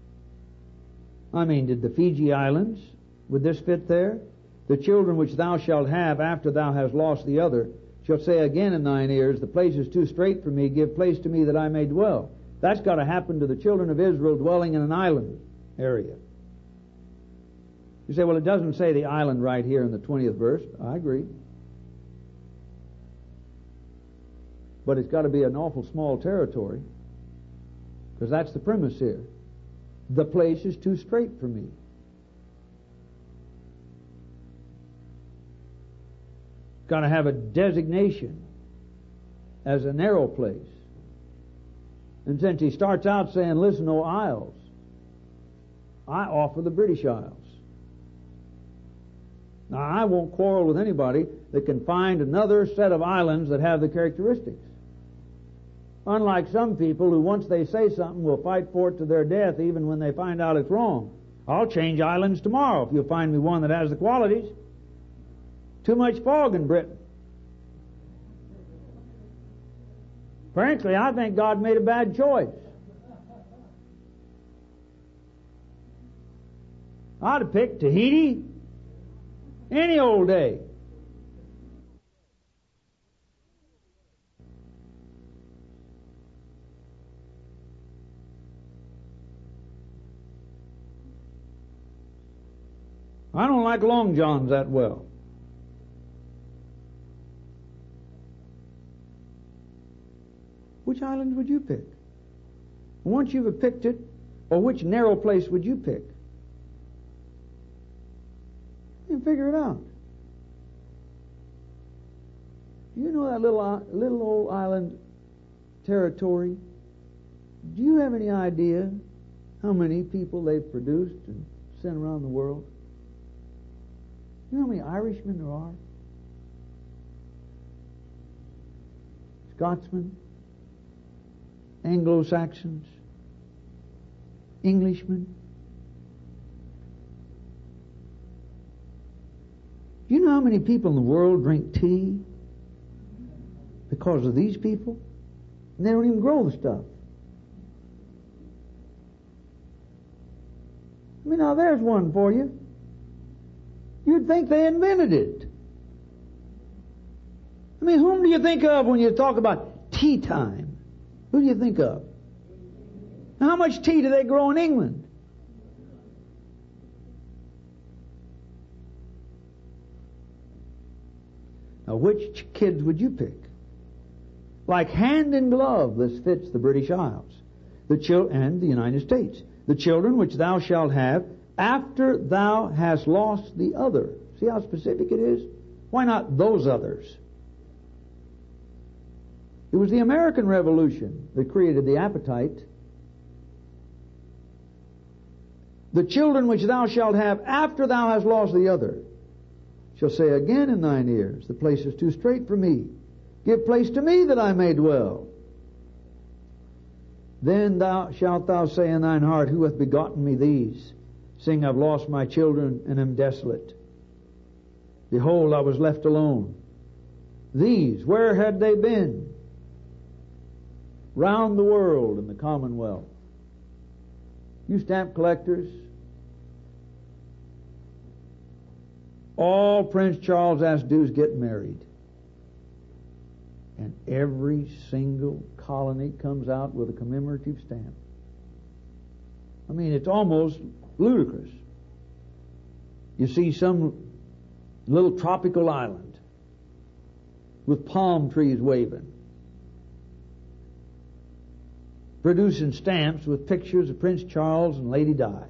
I mean, did the Fiji Islands, would this fit there? The children which thou shalt have after thou hast lost the other shall say again in thine ears, the place is too strait for me, give place to me that I may dwell. That's got to happen to the children of Israel dwelling in an island area. You say, well, it doesn't say the island right here in the 20th verse. I agree. But it's got to be an awful small territory, because that's the premise here. The place is too strait for me. Got to have a designation as a narrow place. And since he starts out saying, listen, O isles, I offer the British Isles. Now, I won't quarrel with anybody that can find another set of islands that have the characteristics. Unlike some people who, once they say something, will fight for it to their death even when they find out it's wrong. I'll change islands tomorrow if you'll find me one that has the qualities. Too much fog in Britain. Frankly, I think God made a bad choice. I'd have picked Tahiti any old day. I don't like Long Johns that well. Which island would you pick? Once you've picked it, or which narrow place would you pick? You can figure it out. Do you know that little old island territory? Do you have any idea how many people they've produced and sent around the world? You know how many Irishmen there are? Scotsmen? Anglo-Saxons? Englishmen? Do you know how many people in the world drink tea because of these people? And they don't even grow the stuff. I mean, now there's one for you. You'd think they invented it. I mean, whom do you think of when you talk about tea time? Who do you think of? Now, how much tea do they grow in England? Now, which kids would you pick? Like hand in glove, this fits the British Isles and the United States. The children which thou shalt have after thou hast lost the other. See how specific it is? Why not those others? It was the American Revolution that created the appetite. The children which thou shalt have after thou hast lost the other shall say again in thine ears, the place is too strait for me. Give place to me that I may dwell. Then shalt thou say in thine heart, who hath begotten me these? seeing I've lost my children and am desolate. Behold, I was left alone. These, where had they been? Round the world in the Commonwealth. You stamp collectors, all Prince Charles has to do is get married. And every single colony comes out with a commemorative stamp. I mean, it's almost ludicrous. You see some little tropical island with palm trees waving, producing stamps with pictures of Prince Charles and Lady Di.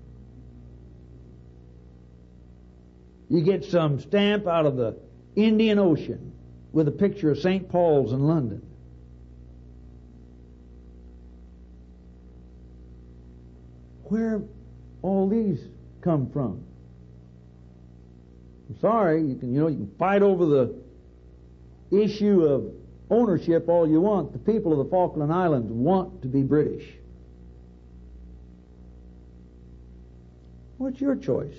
You get some stamp out of the Indian Ocean with a picture of St. Paul's in London. Where all these come from? I'm sorry, you can fight over the issue of ownership all you want. The people of the Falkland Islands want to be British. What's your choice?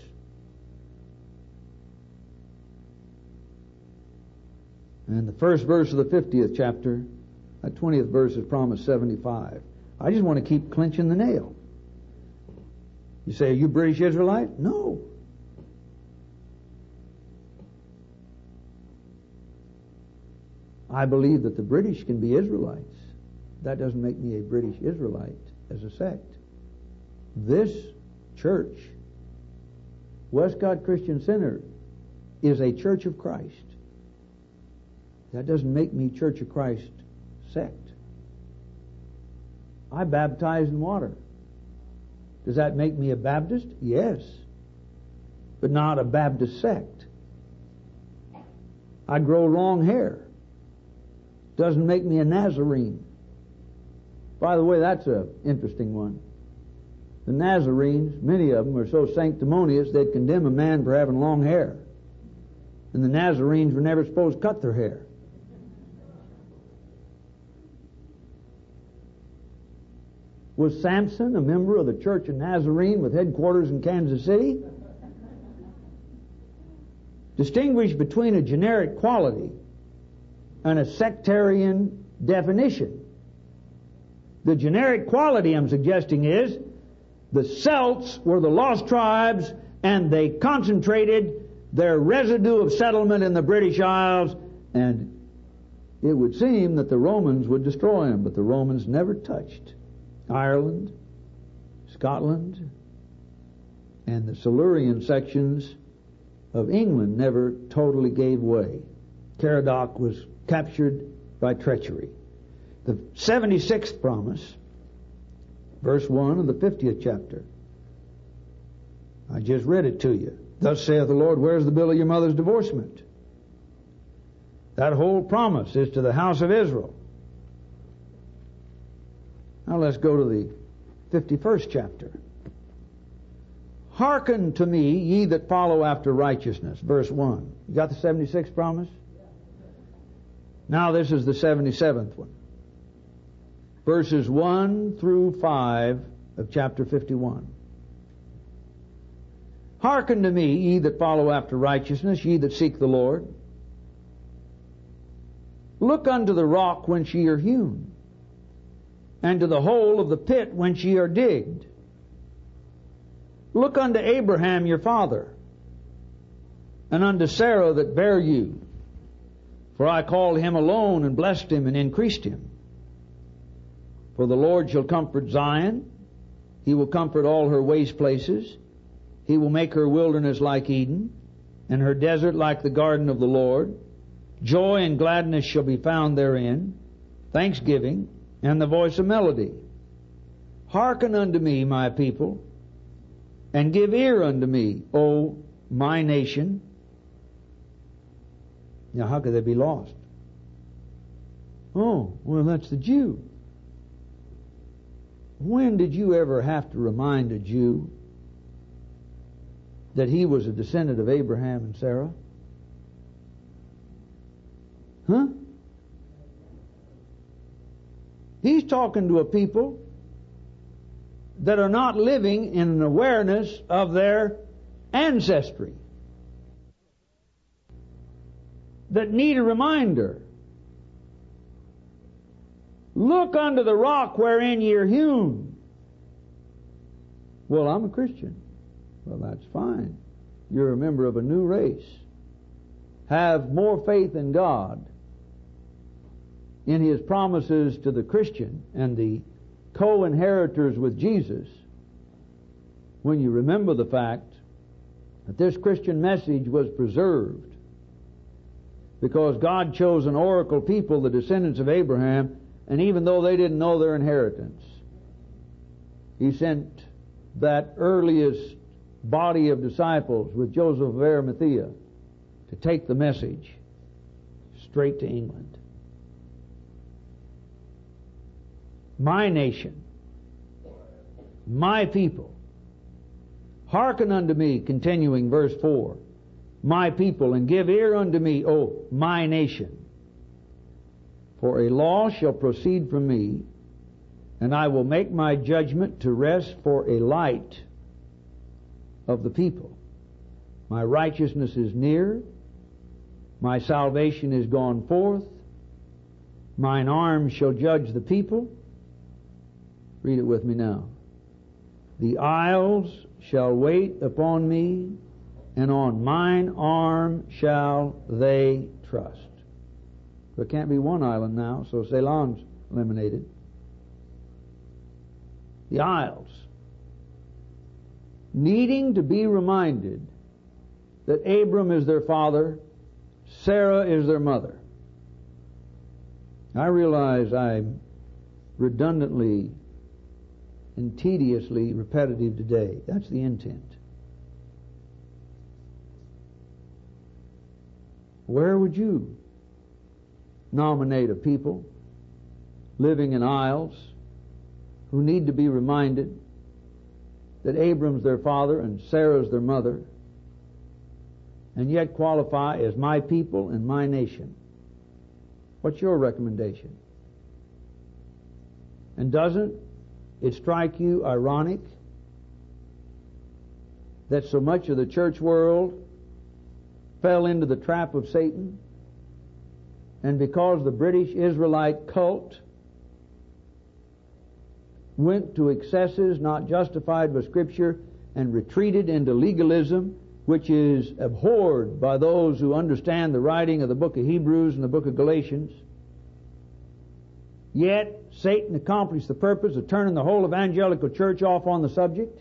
And the first verse of the 50th chapter, that 20th verse is Promise 75. I just want to keep clinching the nail. You say, are you British Israelite? No. I believe that the British can be Israelites. That doesn't make me a British Israelite as a sect. This church, Westcott Christian Center, is a Church of Christ. That doesn't make me Church of Christ sect. I baptize in water. Does that make me a Baptist? Yes. But not a Baptist sect. I grow long hair. Doesn't make me a Nazarene. By the way, that's an interesting one. The Nazarenes, many of them are so sanctimonious they'd condemn a man for having long hair. And the Nazarenes were never supposed to cut their hair. Was Samson a member of the Church of Nazarene with headquarters in Kansas City? Distinguish between a generic quality and a sectarian definition. The generic quality I'm suggesting is the Celts were the lost tribes and they concentrated their residue of settlement in the British Isles, and it would seem that the Romans would destroy them, but the Romans never touched Ireland, Scotland, and the Silurian sections of England never totally gave way. Caradoc was captured by treachery. The 76th promise, verse 1 of the 50th chapter. I just read it to you. Thus saith the Lord, where's the bill of your mother's divorcement? That whole promise is to the house of Israel. Now let's go to the 51st chapter. Hearken to me, ye that follow after righteousness. Verse 1. You got the 76th promise? Now this is the 77th one. Verses 1 through 5 of chapter 51. Hearken to me, ye that follow after righteousness, ye that seek the Lord. Look unto the rock whence ye are hewn, and to the hole of the pit whence ye are digged. Look unto Abraham your father, and unto Sarah that bare you. For I called him alone, and blessed him, and increased him. For the Lord shall comfort Zion, he will comfort all her waste places. He will make her wilderness like Eden, and her desert like the garden of the Lord. Joy and gladness shall be found therein, thanksgiving, and the voice of melody. Hearken unto me, my people, and give ear unto me, O my nation. Now, how could they be lost? Oh, well, that's the Jew. When did you ever have to remind a Jew that he was a descendant of Abraham and Sarah? Huh? He's talking to a people that are not living in an awareness of their ancestry, that need a reminder. Look unto the rock wherein ye are hewn. Well, I'm a Christian. Well, that's fine. You're a member of a new race. Have more faith in God, in His promises to the Christian and the co-inheritors with Jesus, when you remember the fact that this Christian message was preserved because God chose an oracle people, the descendants of Abraham, and even though they didn't know their inheritance, He sent that earliest body of disciples with Joseph of Arimathea to take the message straight to England. My nation, my people, hearken unto me, continuing verse 4, my people, and give ear unto me, O my nation. For a law shall proceed from me, and I will make my judgment to rest for a light of the people. My righteousness is near, my salvation is gone forth, mine arm shall judge the people. Read it with me now. The isles shall wait upon me, and on mine arm shall they trust. There can't be one island now, so Ceylon's eliminated. The isles, needing to be reminded that Abram is their father, Sarah is their mother. I realize I'm redundantly and tediously repetitive today. That's the intent. Where would you nominate a people living in isles who need to be reminded that Abram's their father and Sarah's their mother, and yet qualify as my people and my nation? What's your recommendation? And doesn't it strike you ironic that so much of the church world fell into the trap of Satan, and because the British Israelite cult went to excesses not justified by Scripture and retreated into legalism, which is abhorred by those who understand the writing of the book of Hebrews and the book of Galatians, yet Satan accomplished the purpose of turning the whole evangelical church off on the subject?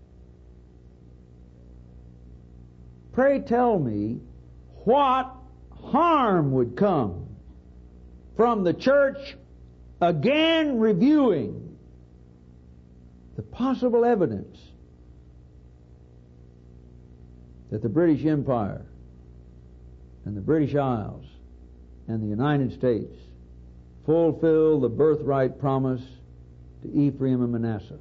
Pray tell me what harm would come from the church again reviewing the possible evidence that the British Empire and the British Isles and the United States fulfill the birthright promise to Ephraim and Manasseh.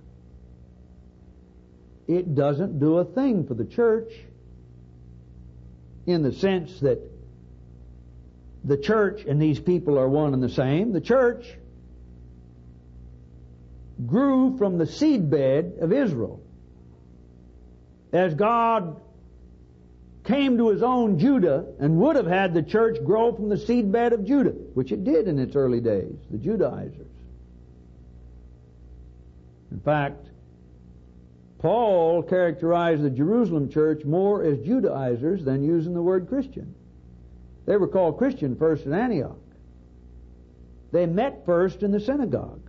It doesn't do a thing for the church in the sense that the church and these people are one and the same. The church grew from the seedbed of Israel. As God came to His own Judah and would have had the church grow from the seedbed of Judah, which it did in its early days, the Judaizers. In fact, Paul characterized the Jerusalem church more as Judaizers than using the word Christian. They were called Christian first in Antioch. They met first in the synagogue.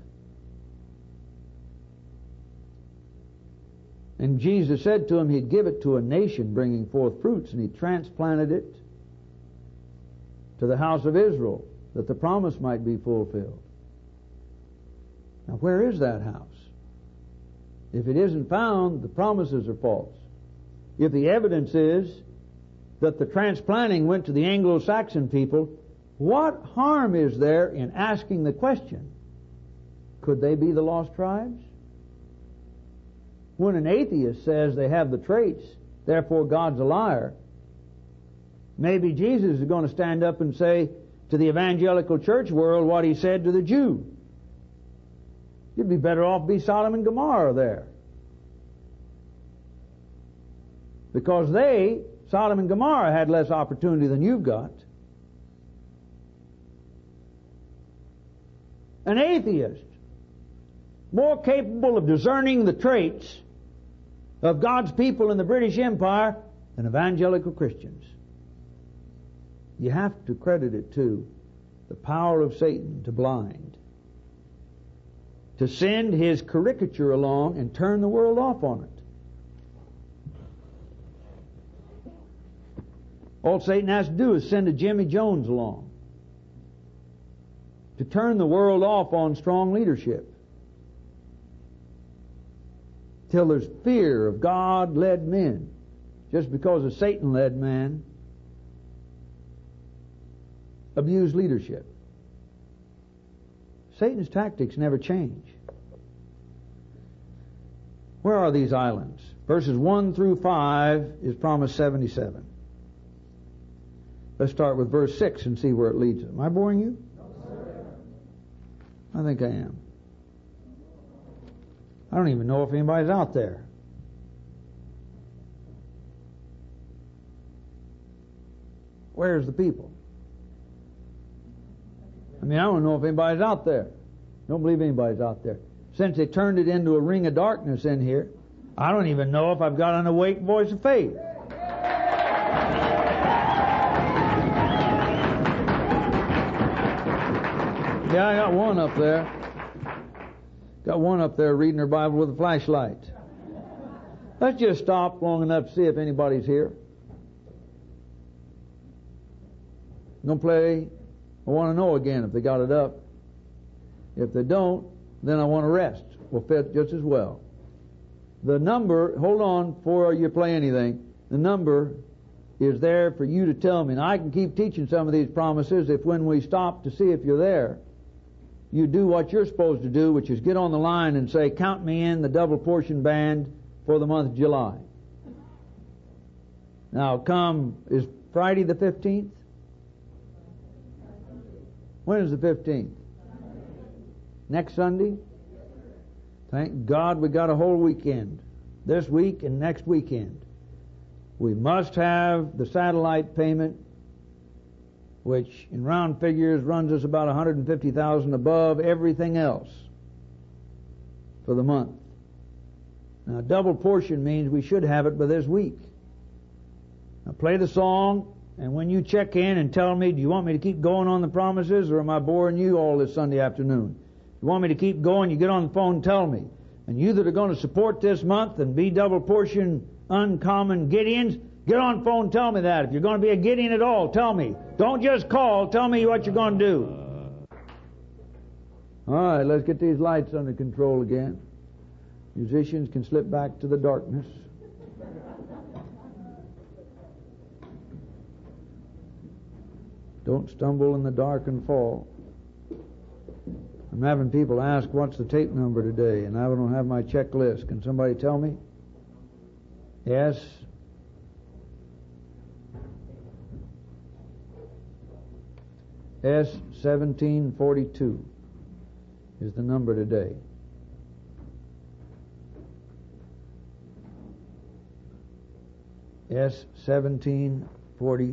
And Jesus said to him He'd give it to a nation bringing forth fruits, and He transplanted it to the house of Israel that the promise might be fulfilled. Now, where is that house? If it isn't found, the promises are false. If the evidence is that the transplanting went to the Anglo-Saxon people, what harm is there in asking the question, could they be the lost tribes? When an atheist says they have the traits, therefore God's a liar, maybe Jesus is going to stand up and say to the evangelical church world what He said to the Jew. You'd be better off be Sodom and Gomorrah there. Because Sodom and Gomorrah, had less opportunity than you've got. An atheist, more capable of discerning the traits of God's people in the British Empire than evangelical Christians. You have to credit it to the power of Satan to blind, to send his caricature along and turn the world off on it. All Satan has to do is send a Jimmy Jones along to turn the world off on strong leadership, till there's fear of God-led men. Just because a Satan-led man abused leadership. Satan's tactics never change. Where are these islands? Verses 1 through 5 is Promise 77. Let's start with verse 6 and see where it leads us. Am I boring you? I think I am. I don't even know if anybody's out there. Where's the people? I mean, I don't know if anybody's out there. Don't believe anybody's out there. Since they turned it into a ring of darkness in here, I don't even know if I've got an awake voice of faith. Yeah, I got one up there. Got one up there reading her Bible with a flashlight. Let's just stop long enough to see if anybody's here. I'm going to play I Want to Know again if they got it up. If they don't, then I Want to Rest will fit just as well. The number, hold on before you play anything, the number is there for you to tell me. And I can keep teaching some of these promises if when we stop to see if you're there, you do what you're supposed to do, which is get on the line and say, count me in the double portion band for the month of July. Now is Friday the 15th? When is the 15th? Next Sunday? Thank God we got a whole weekend. This week and next weekend. We must have the satellite payment, which in round figures runs us about $150,000 above everything else for the month. Now, double portion means we should have it by this week. Now, play the song, and when you check in and tell me, do you want me to keep going on the promises, or am I boring you all this Sunday afternoon? If you want me to keep going, you get on the phone and tell me. And you that are going to support this month and be double portion uncommon Gideons, get on the phone and tell me that. If you're going to be a Gideon at all, tell me. Don't just call. Tell me what you're going to do. All right, let's get these lights under control again. Musicians can slip back to the darkness. Don't stumble in the dark and fall. I'm having people ask, what's the tape number today? And I don't have my checklist. Can somebody tell me? Yes? S1742 is the number today. S1742.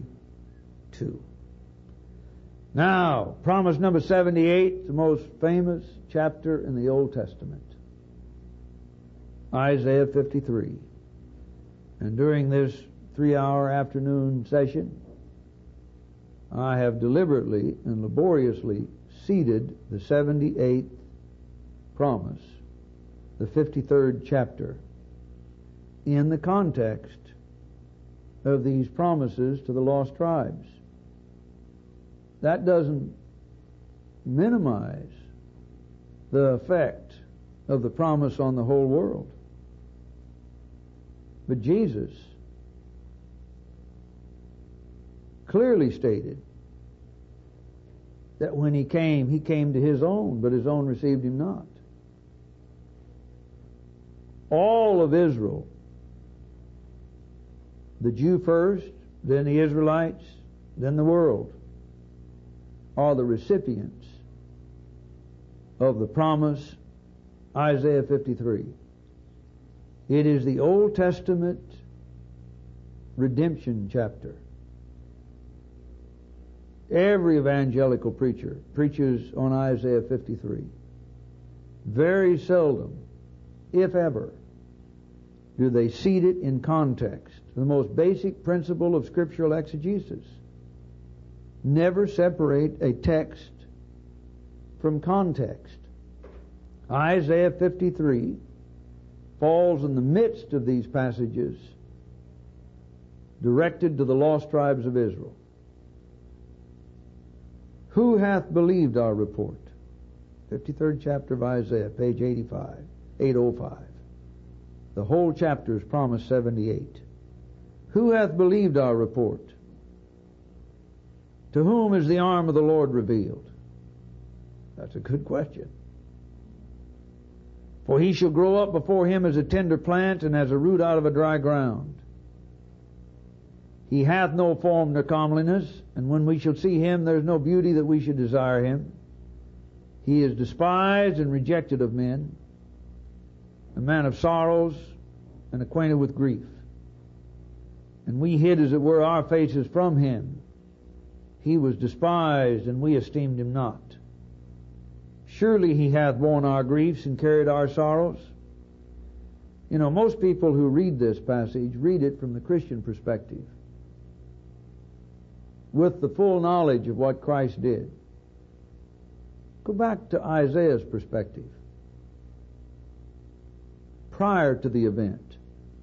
Now, promise number 78, the most famous chapter in the Old Testament. Isaiah 53. And during this 3-hour afternoon session, I have deliberately and laboriously seeded the 78th promise, the 53rd chapter, in the context of these promises to the lost tribes. That doesn't minimize the effect of the promise on the whole world. But Jesus clearly stated that when he came to his own, but his own received him not. All of Israel, the Jew first, then the Israelites, then the world, are the recipients of the promise Isaiah 53. It is the Old Testament redemption chapter. Every evangelical preacher preaches on Isaiah 53. Very seldom, if ever, do they seed it in context, the most basic principle of scriptural exegesis. Never separate a text from context. Isaiah 53 falls in the midst of these passages directed to the lost tribes of Israel. Who hath believed our report? 53rd chapter of Isaiah, page 805. The whole chapter is promised 78. Who hath believed our report? To whom is the arm of the Lord revealed? That's a good question. For he shall grow up before him as a tender plant and as a root out of a dry ground. He hath no form nor comeliness, and when we shall see him, there is no beauty that we should desire him. He is despised and rejected of men, a man of sorrows and acquainted with grief. And we hid, as it were, our faces from him. He was despised, and we esteemed him not. Surely he hath borne our griefs and carried our sorrows. You know, most people who read this passage read it from the Christian perspective, with the full knowledge of what Christ did. Go back to Isaiah's perspective, prior to the event.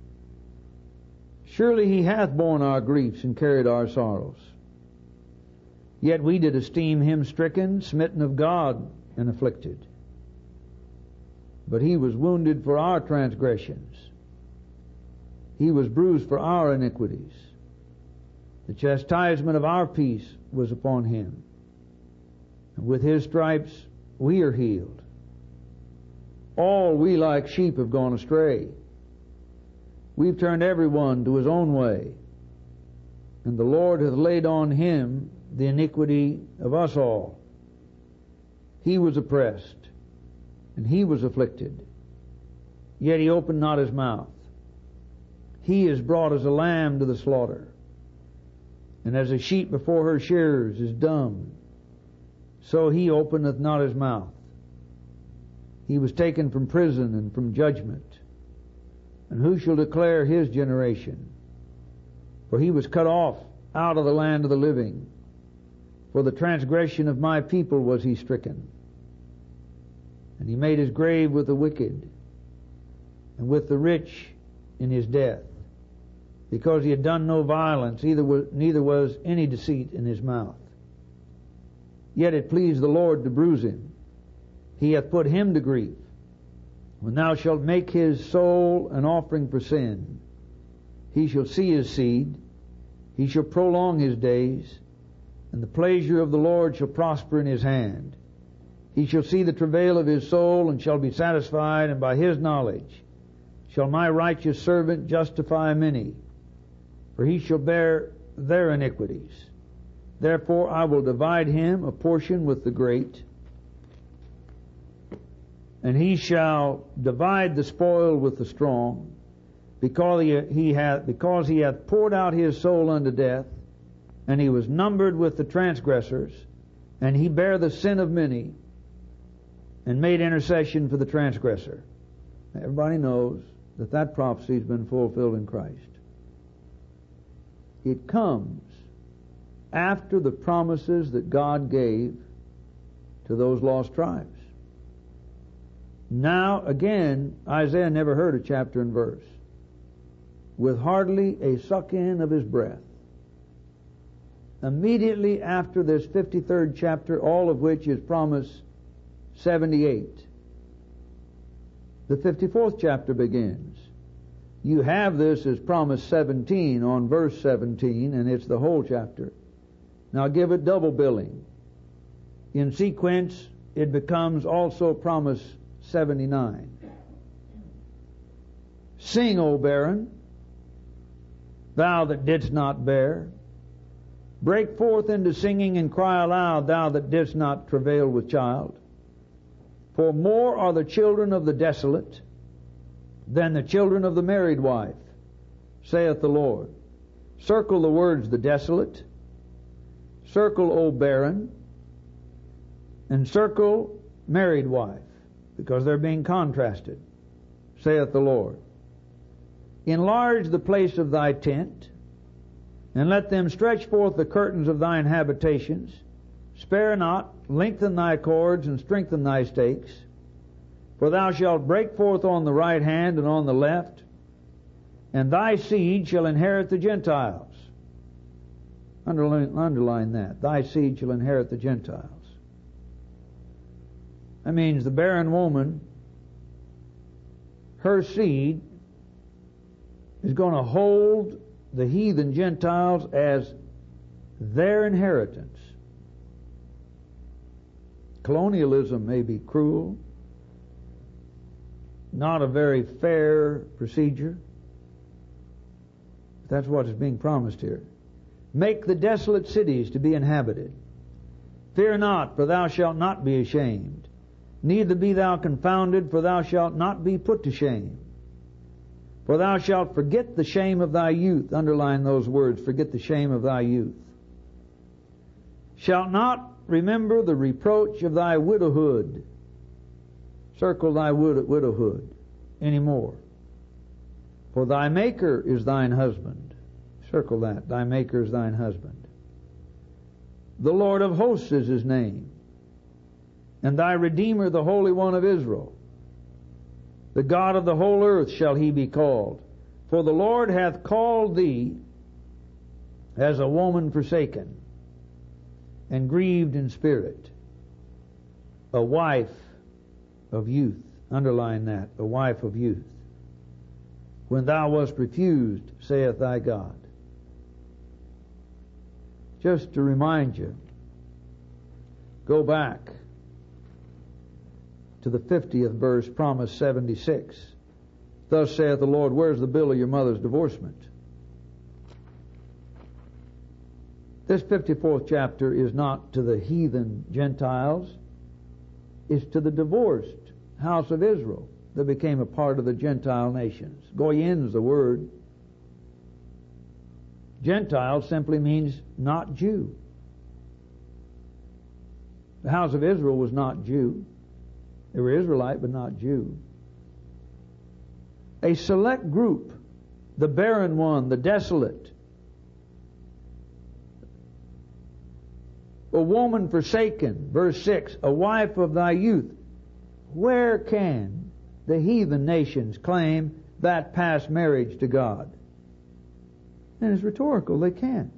Surely he hath borne our griefs and carried our sorrows. Yet we did esteem him stricken, smitten of God, and afflicted. But he was wounded for our transgressions. He was bruised for our iniquities. The chastisement of our peace was upon him. And with his stripes we are healed. All we like sheep have gone astray. We've turned every one to his own way. And the Lord hath laid on him the iniquity of us all. He was oppressed, and he was afflicted, yet he opened not his mouth. He is brought as a lamb to the slaughter, and as a sheep before her shearers is dumb, so he openeth not his mouth. He was taken from prison and from judgment, and who shall declare his generation? For he was cut off out of the land of the living. For the transgression of my people was he stricken. And he made his grave with the wicked, and with the rich in his death, because he had done no violence, neither was any deceit in his mouth. Yet it pleased the Lord to bruise him. He hath put him to grief. When thou shalt make his soul an offering for sin, he shall see his seed, he shall prolong his days, and the pleasure of the Lord shall prosper in his hand. He shall see the travail of his soul, and shall be satisfied, and by his knowledge shall my righteous servant justify many, for he shall bear their iniquities. Therefore I will divide him a portion with the great, and he shall divide the spoil with the strong, because he hath poured out his soul unto death, and he was numbered with the transgressors, and he bare the sin of many, and made intercession for the transgressor. Everybody knows that that prophecy has been fulfilled in Christ. It comes after the promises that God gave to those lost tribes. Now, again, Isaiah never heard a chapter and verse, with hardly a suck in of his breath. Immediately after this 53rd chapter, all of which is promise 78, the 54th chapter begins. You have this as promise 17 on verse 17, and it's the whole chapter. Now give it double billing. In sequence, it becomes also promise 79. Sing, O barren, thou that didst not bear. Break forth into singing and cry aloud, thou that didst not travail with child. For more are the children of the desolate than the children of the married wife, saith the Lord. Circle the words the desolate, circle, O barren, and circle married wife, because they're being contrasted, saith the Lord. Enlarge the place of thy tent, and let them stretch forth the curtains of thine habitations. Spare not, lengthen thy cords, and strengthen thy stakes. For thou shalt break forth on the right hand and on the left, and thy seed shall inherit the Gentiles. Underline that. Thy seed shall inherit the Gentiles. That means the barren woman, her seed is going to hold the heathen Gentiles as their inheritance. Colonialism may be cruel, not a very fair procedure. That's what is being promised here. Make the desolate cities to be inhabited. Fear not, for thou shalt not be ashamed. Neither be thou confounded, for thou shalt not be put to shame. For thou shalt forget the shame of thy youth. Underline those words, forget the shame of thy youth. Shalt not remember the reproach of thy widowhood. Circle thy widowhood anymore. For thy Maker is thine husband. Circle that. Thy Maker is thine husband. The Lord of hosts is his name. And thy Redeemer, the Holy One of Israel. The God of the whole earth shall he be called. For the Lord hath called thee as a woman forsaken and grieved in spirit, a wife of youth. Underline that, a wife of youth. When thou wast refused, saith thy God. Just to remind you, go back to the 50th verse, Promise 76. Thus saith the Lord, where's the bill of your mother's divorcement? This 54th chapter is not to the heathen Gentiles. It's to the divorced house of Israel that became a part of the Gentile nations. Goyin's the word. Gentile simply means not Jew. The house of Israel was not Jew. They were Israelite, but not Jew. A select group, the barren one, the desolate, a woman forsaken, verse 6, a wife of thy youth. Where can the heathen nations claim that past marriage to God? And it's rhetorical, they can't.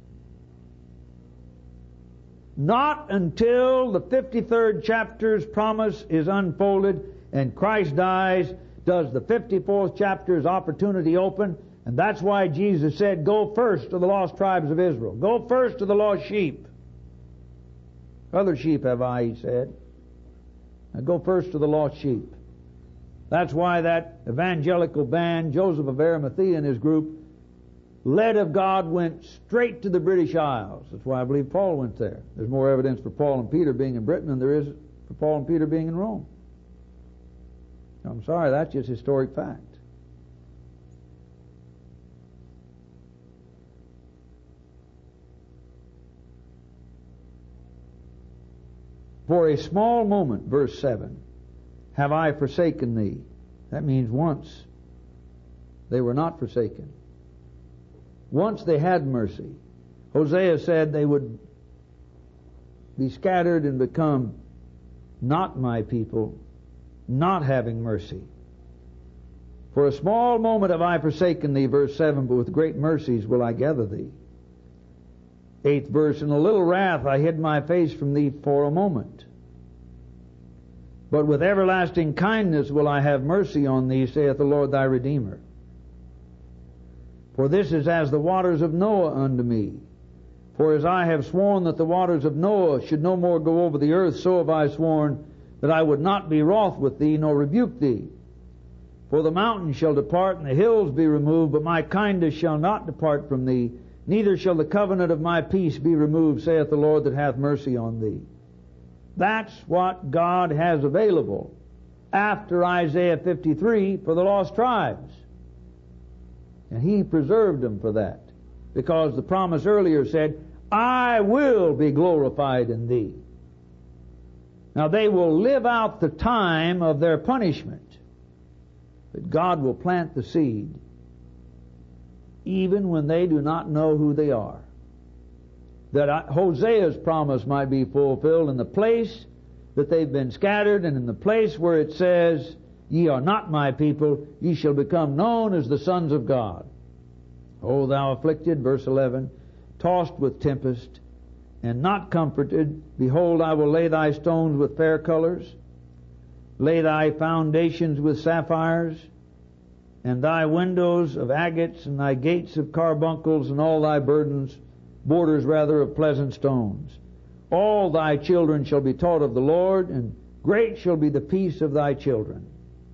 Not until the 53rd chapter's promise is unfolded and Christ dies does the 54th chapter's opportunity open. And that's why Jesus said, go first to the lost tribes of Israel. Go first to the lost sheep. Other sheep have I, he said. Now go first to the lost sheep. That's why that evangelical band, Joseph of Arimathea and his group, led of God, went straight to the British Isles. That's why I believe Paul went there. There's more evidence for Paul and Peter being in Britain than there is for Paul and Peter being in Rome. I'm sorry, that's just historic fact. For a small moment, verse 7, have I forsaken thee. That means once they were not forsaken. Once they had mercy. Hosea said they would be scattered and become not my people, not having mercy. For a small moment have I forsaken thee, verse 7, but with great mercies will I gather thee. 8th verse, in a little wrath I hid my face from thee for a moment. But with everlasting kindness will I have mercy on thee, saith the Lord thy Redeemer. For this is as the waters of Noah unto me. For as I have sworn that the waters of Noah should no more go over the earth, so have I sworn that I would not be wroth with thee, nor rebuke thee. For the mountains shall depart, and the hills be removed, but my kindness shall not depart from thee, neither shall the covenant of my peace be removed, saith the Lord that hath mercy on thee. That's what God has available after Isaiah 53 for the lost tribes. And He preserved them for that, because the promise earlier said, I will be glorified in thee. Now they will live out the time of their punishment, but God will plant the seed even when they do not know who they are. That Hosea's promise might be fulfilled in the place that they've been scattered, and in the place where it says, ye are not my people, ye shall become known as the sons of God. O thou afflicted, verse 11, tossed with tempest, and not comforted, behold, I will lay thy stones with fair colors, lay thy foundations with sapphires, and thy windows of agates, and thy gates of carbuncles, and all thy borders of pleasant stones. All thy children shall be taught of the Lord, and great shall be the peace of thy children.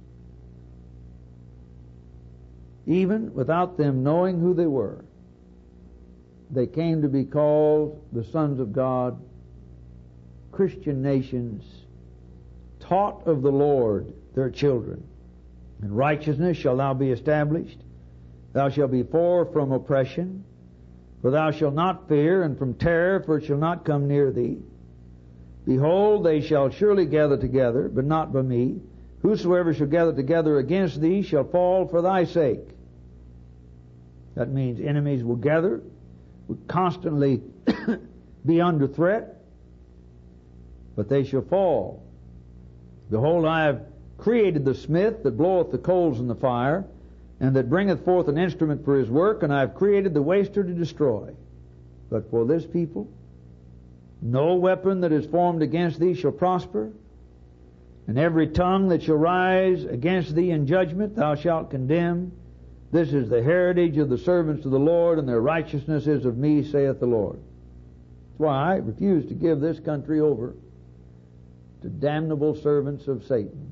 Even without them knowing who they were, they came to be called the sons of God, Christian nations, taught of the Lord their children. In righteousness shalt thou be established. Thou shalt be far from oppression, for thou shalt not fear, and from terror, for it shall not come near thee. Behold, they shall surely gather together, but not by me. Whosoever shall gather together against thee shall fall for thy sake. That means enemies will gather, will constantly be under threat, but they shall fall. Behold, I have created the smith that bloweth the coals in the fire, and that bringeth forth an instrument for his work, and I have created the waster to destroy. But for this people, no weapon that is formed against thee shall prosper, and every tongue that shall rise against thee in judgment thou shalt condemn. This is the heritage of the servants of the Lord, and their righteousness is of me, saith the Lord. That's why I refuse to give this country over to damnable servants of Satan.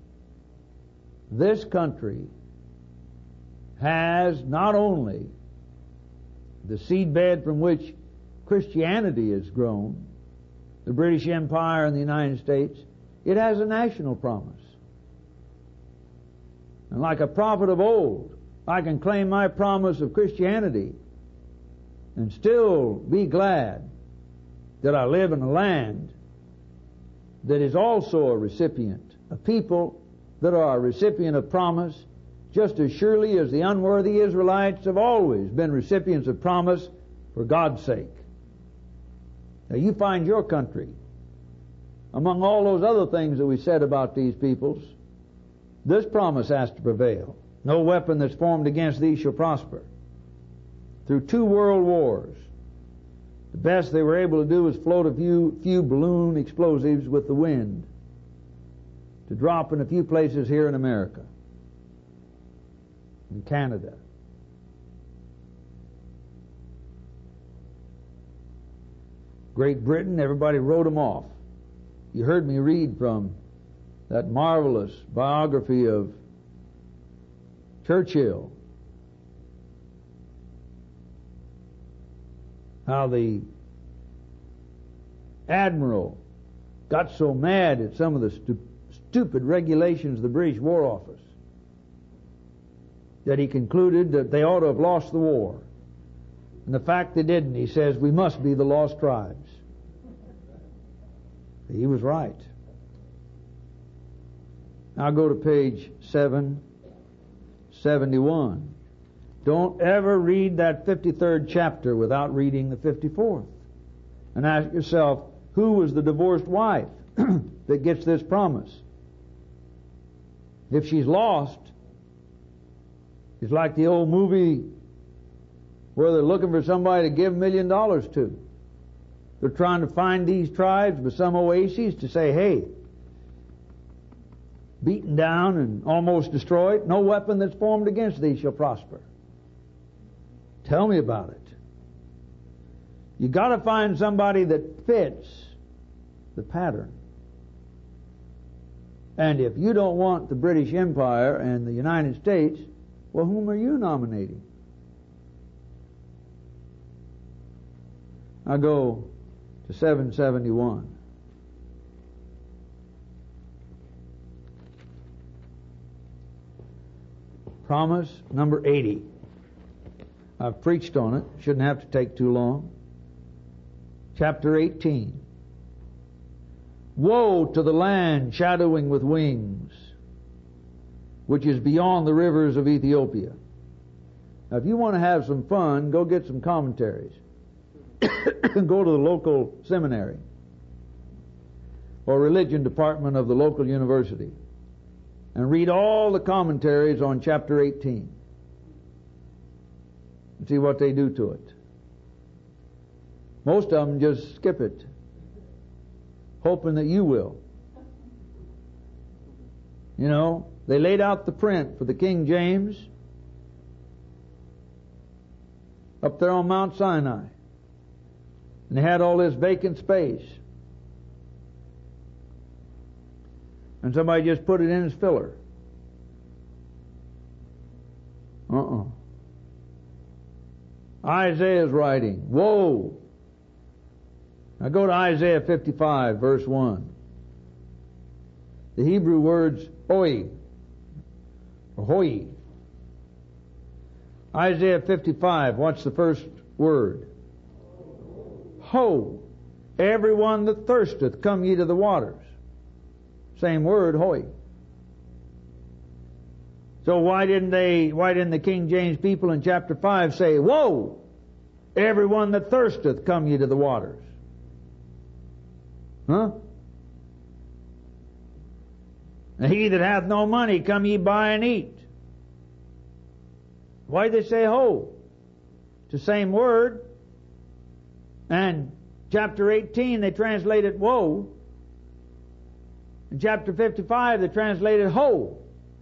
This country has not only the seedbed from which Christianity has grown, the British Empire and the United States, it has a national promise. And like a prophet of old, I can claim my promise of Christianity and still be glad that I live in a land that is also a recipient, a people that are a recipient of promise, just as surely as the unworthy Israelites have always been recipients of promise for God's sake. Now you find your country, among all those other things that we said about these peoples, this promise has to prevail. No weapon that's formed against thee shall prosper. Through 2 world wars, the best they were able to do was float a few balloon explosives with the wind to drop in a few places here in America, in Canada. Great Britain, everybody wrote them off. You heard me read from that marvelous biography of Churchill, how the admiral got so mad at some of the stupid regulations of the British War Office that he concluded that they ought to have lost the war. And the fact they didn't, he says, we must be the lost tribes. He was right. Now go to page 771. Don't ever read that 53rd chapter without reading the 54th. And ask yourself, who was the divorced wife that gets this promise? If she's lost, it's like the old movie where they're looking for somebody to give $1 million to. They're trying to find these tribes with some oases to say, hey, beaten down and almost destroyed, no weapon that's formed against thee shall prosper. Tell me about it. You got to find somebody that fits the pattern. And if you don't want the British Empire and the United States, well, whom are you nominating? I go to 771. Promise number 80. I've preached on it. Shouldn't have to take too long. Chapter 18. Woe to the land shadowing with wings, which is beyond the rivers of Ethiopia. Now, if you want to have some fun, go get some commentaries. Go to the local seminary or religion department of the local university and read all the commentaries on chapter 18 and see what they do to it. Most of them just skip it, hoping that you will. You know, they laid out the print for the King James up there on Mount Sinai. And they had all this vacant space. And somebody just put it in as filler. Isaiah's writing, woe. Now go to Isaiah 55, verse 1. The Hebrew words hoi, or hoi. Isaiah 55, what's the first word? Ho. Everyone that thirsteth, come ye to the waters. Same word, hoi. So why didn't the King James people in chapter 5 say, woe, everyone that thirsteth, come ye to the waters? Huh? And he that hath no money, come ye buy and eat. Why did they say ho? It's the same word. And chapter 18, they translated woe. In chapter 55, they translated ho.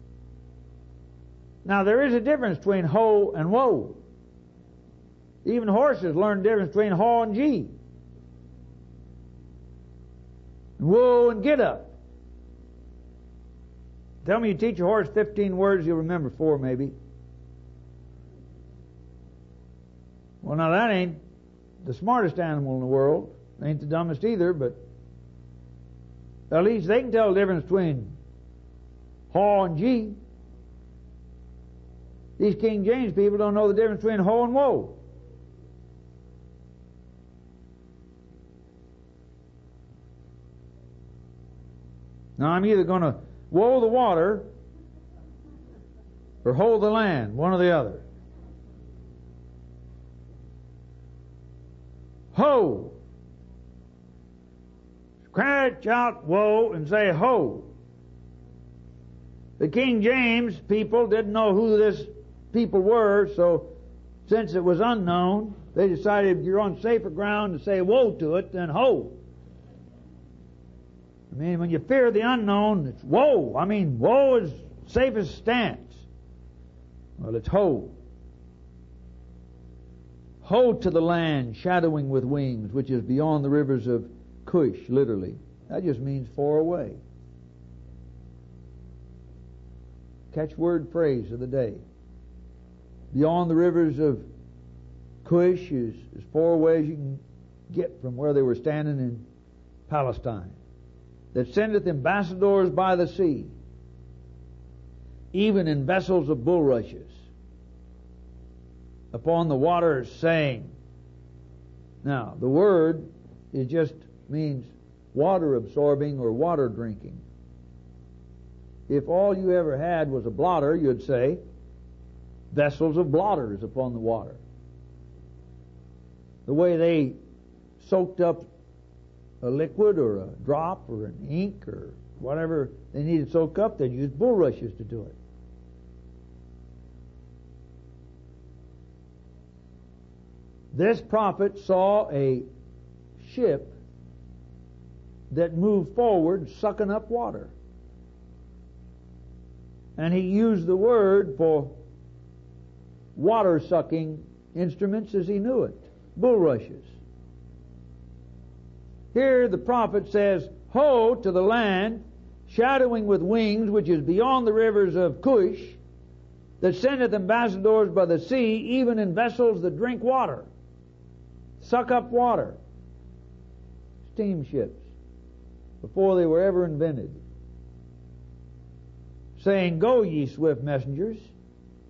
Now, there is a difference between ho and woe. Even horses learn the difference between haw and gee. Whoa and get up. Tell me you teach a horse 15 words, you'll remember 4 maybe. Well, now that ain't the smartest animal in the world. Ain't the dumbest either, but at least they can tell the difference between haw and gee. These King James people don't know the difference between ho and woe. Now I'm either going to woe the water or hoe the land, one or the other. Ho! Scratch out woe and say ho. The King James people didn't know who this people were, so since it was unknown, they decided if you're on safer ground to say woe to it, then ho. I mean, when you fear the unknown, it's woe. I mean, woe is safest stance. Well, it's ho. Ho to the land shadowing with wings, which is beyond the rivers of Cush, literally. That just means far away. Catchword phrase of the day. Beyond the rivers of Cush is as far away as you can get from where they were standing in Palestine. That sendeth ambassadors by the sea, even in vessels of bulrushes, upon the waters, saying. Now, the word just means water absorbing or water drinking. If all you ever had was a blotter, you'd say, vessels of blotters upon the water. The way they soaked up a liquid or a drop or an ink or whatever they needed to soak up, they'd use bulrushes to do it. This prophet saw a ship that moved forward sucking up water. And he used the word for water sucking instruments as he knew it, bulrushes. Here the prophet says, ho to the land, shadowing with wings, which is beyond the rivers of Cush, that sendeth ambassadors by the sea, even in vessels that drink water, suck up water. Steamships, before they were ever invented. Saying, go ye swift messengers,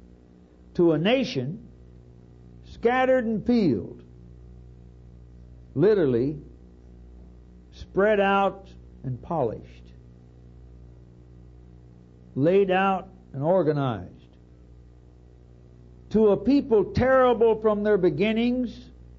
to a nation scattered and peeled, literally spread out and polished, laid out and organized, to a people terrible from their beginnings,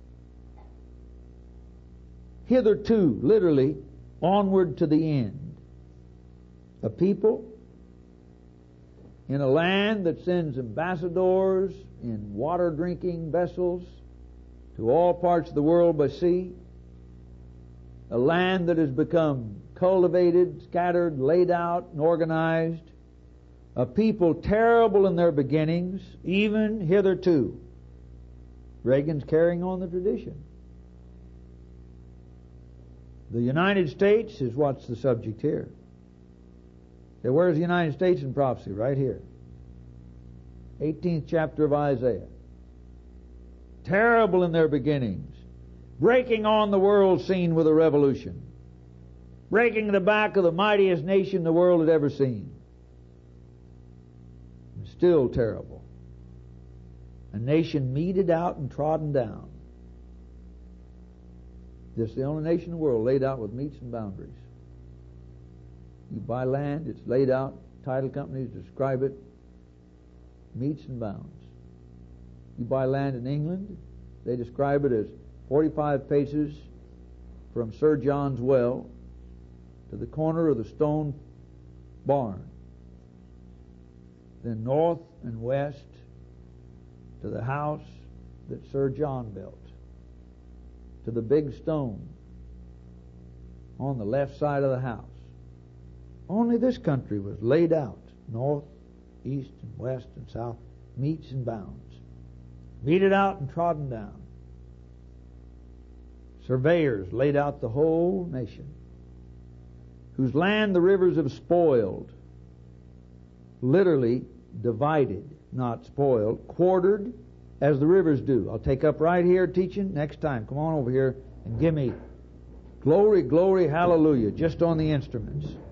hitherto, literally, onward to the end. A people in a land that sends ambassadors in water-drinking vessels to all parts of the world by sea. A land that has become cultivated, scattered, laid out, and organized. A people terrible in their beginnings, even hitherto. Reagan's carrying on the tradition. The United States is what's the subject here. So where's the United States in prophecy? Right here. 18th chapter of Isaiah. Terrible in their beginnings. Breaking on the world scene with a revolution. Breaking the back of the mightiest nation the world had ever seen. And still terrible. A nation meted out and trodden down. This is the only nation in the world laid out with metes and boundaries. You buy land, it's laid out. Title companies describe it. Metes and bounds. You buy land in England, they describe it as 45 paces from Sir John's Well to the corner of the stone barn. Then north and west to the house that Sir John built. To the big stone on the left side of the house. Only this country was laid out, north, east, and west, and south, metes and bounds. Meted out and trodden down. Surveyors laid out the whole nation, whose land the rivers have spoiled, literally divided, not spoiled, quartered, as the rivers do. I'll take up right here teaching next time. Come on over here and give me glory, glory, hallelujah, just on the instruments.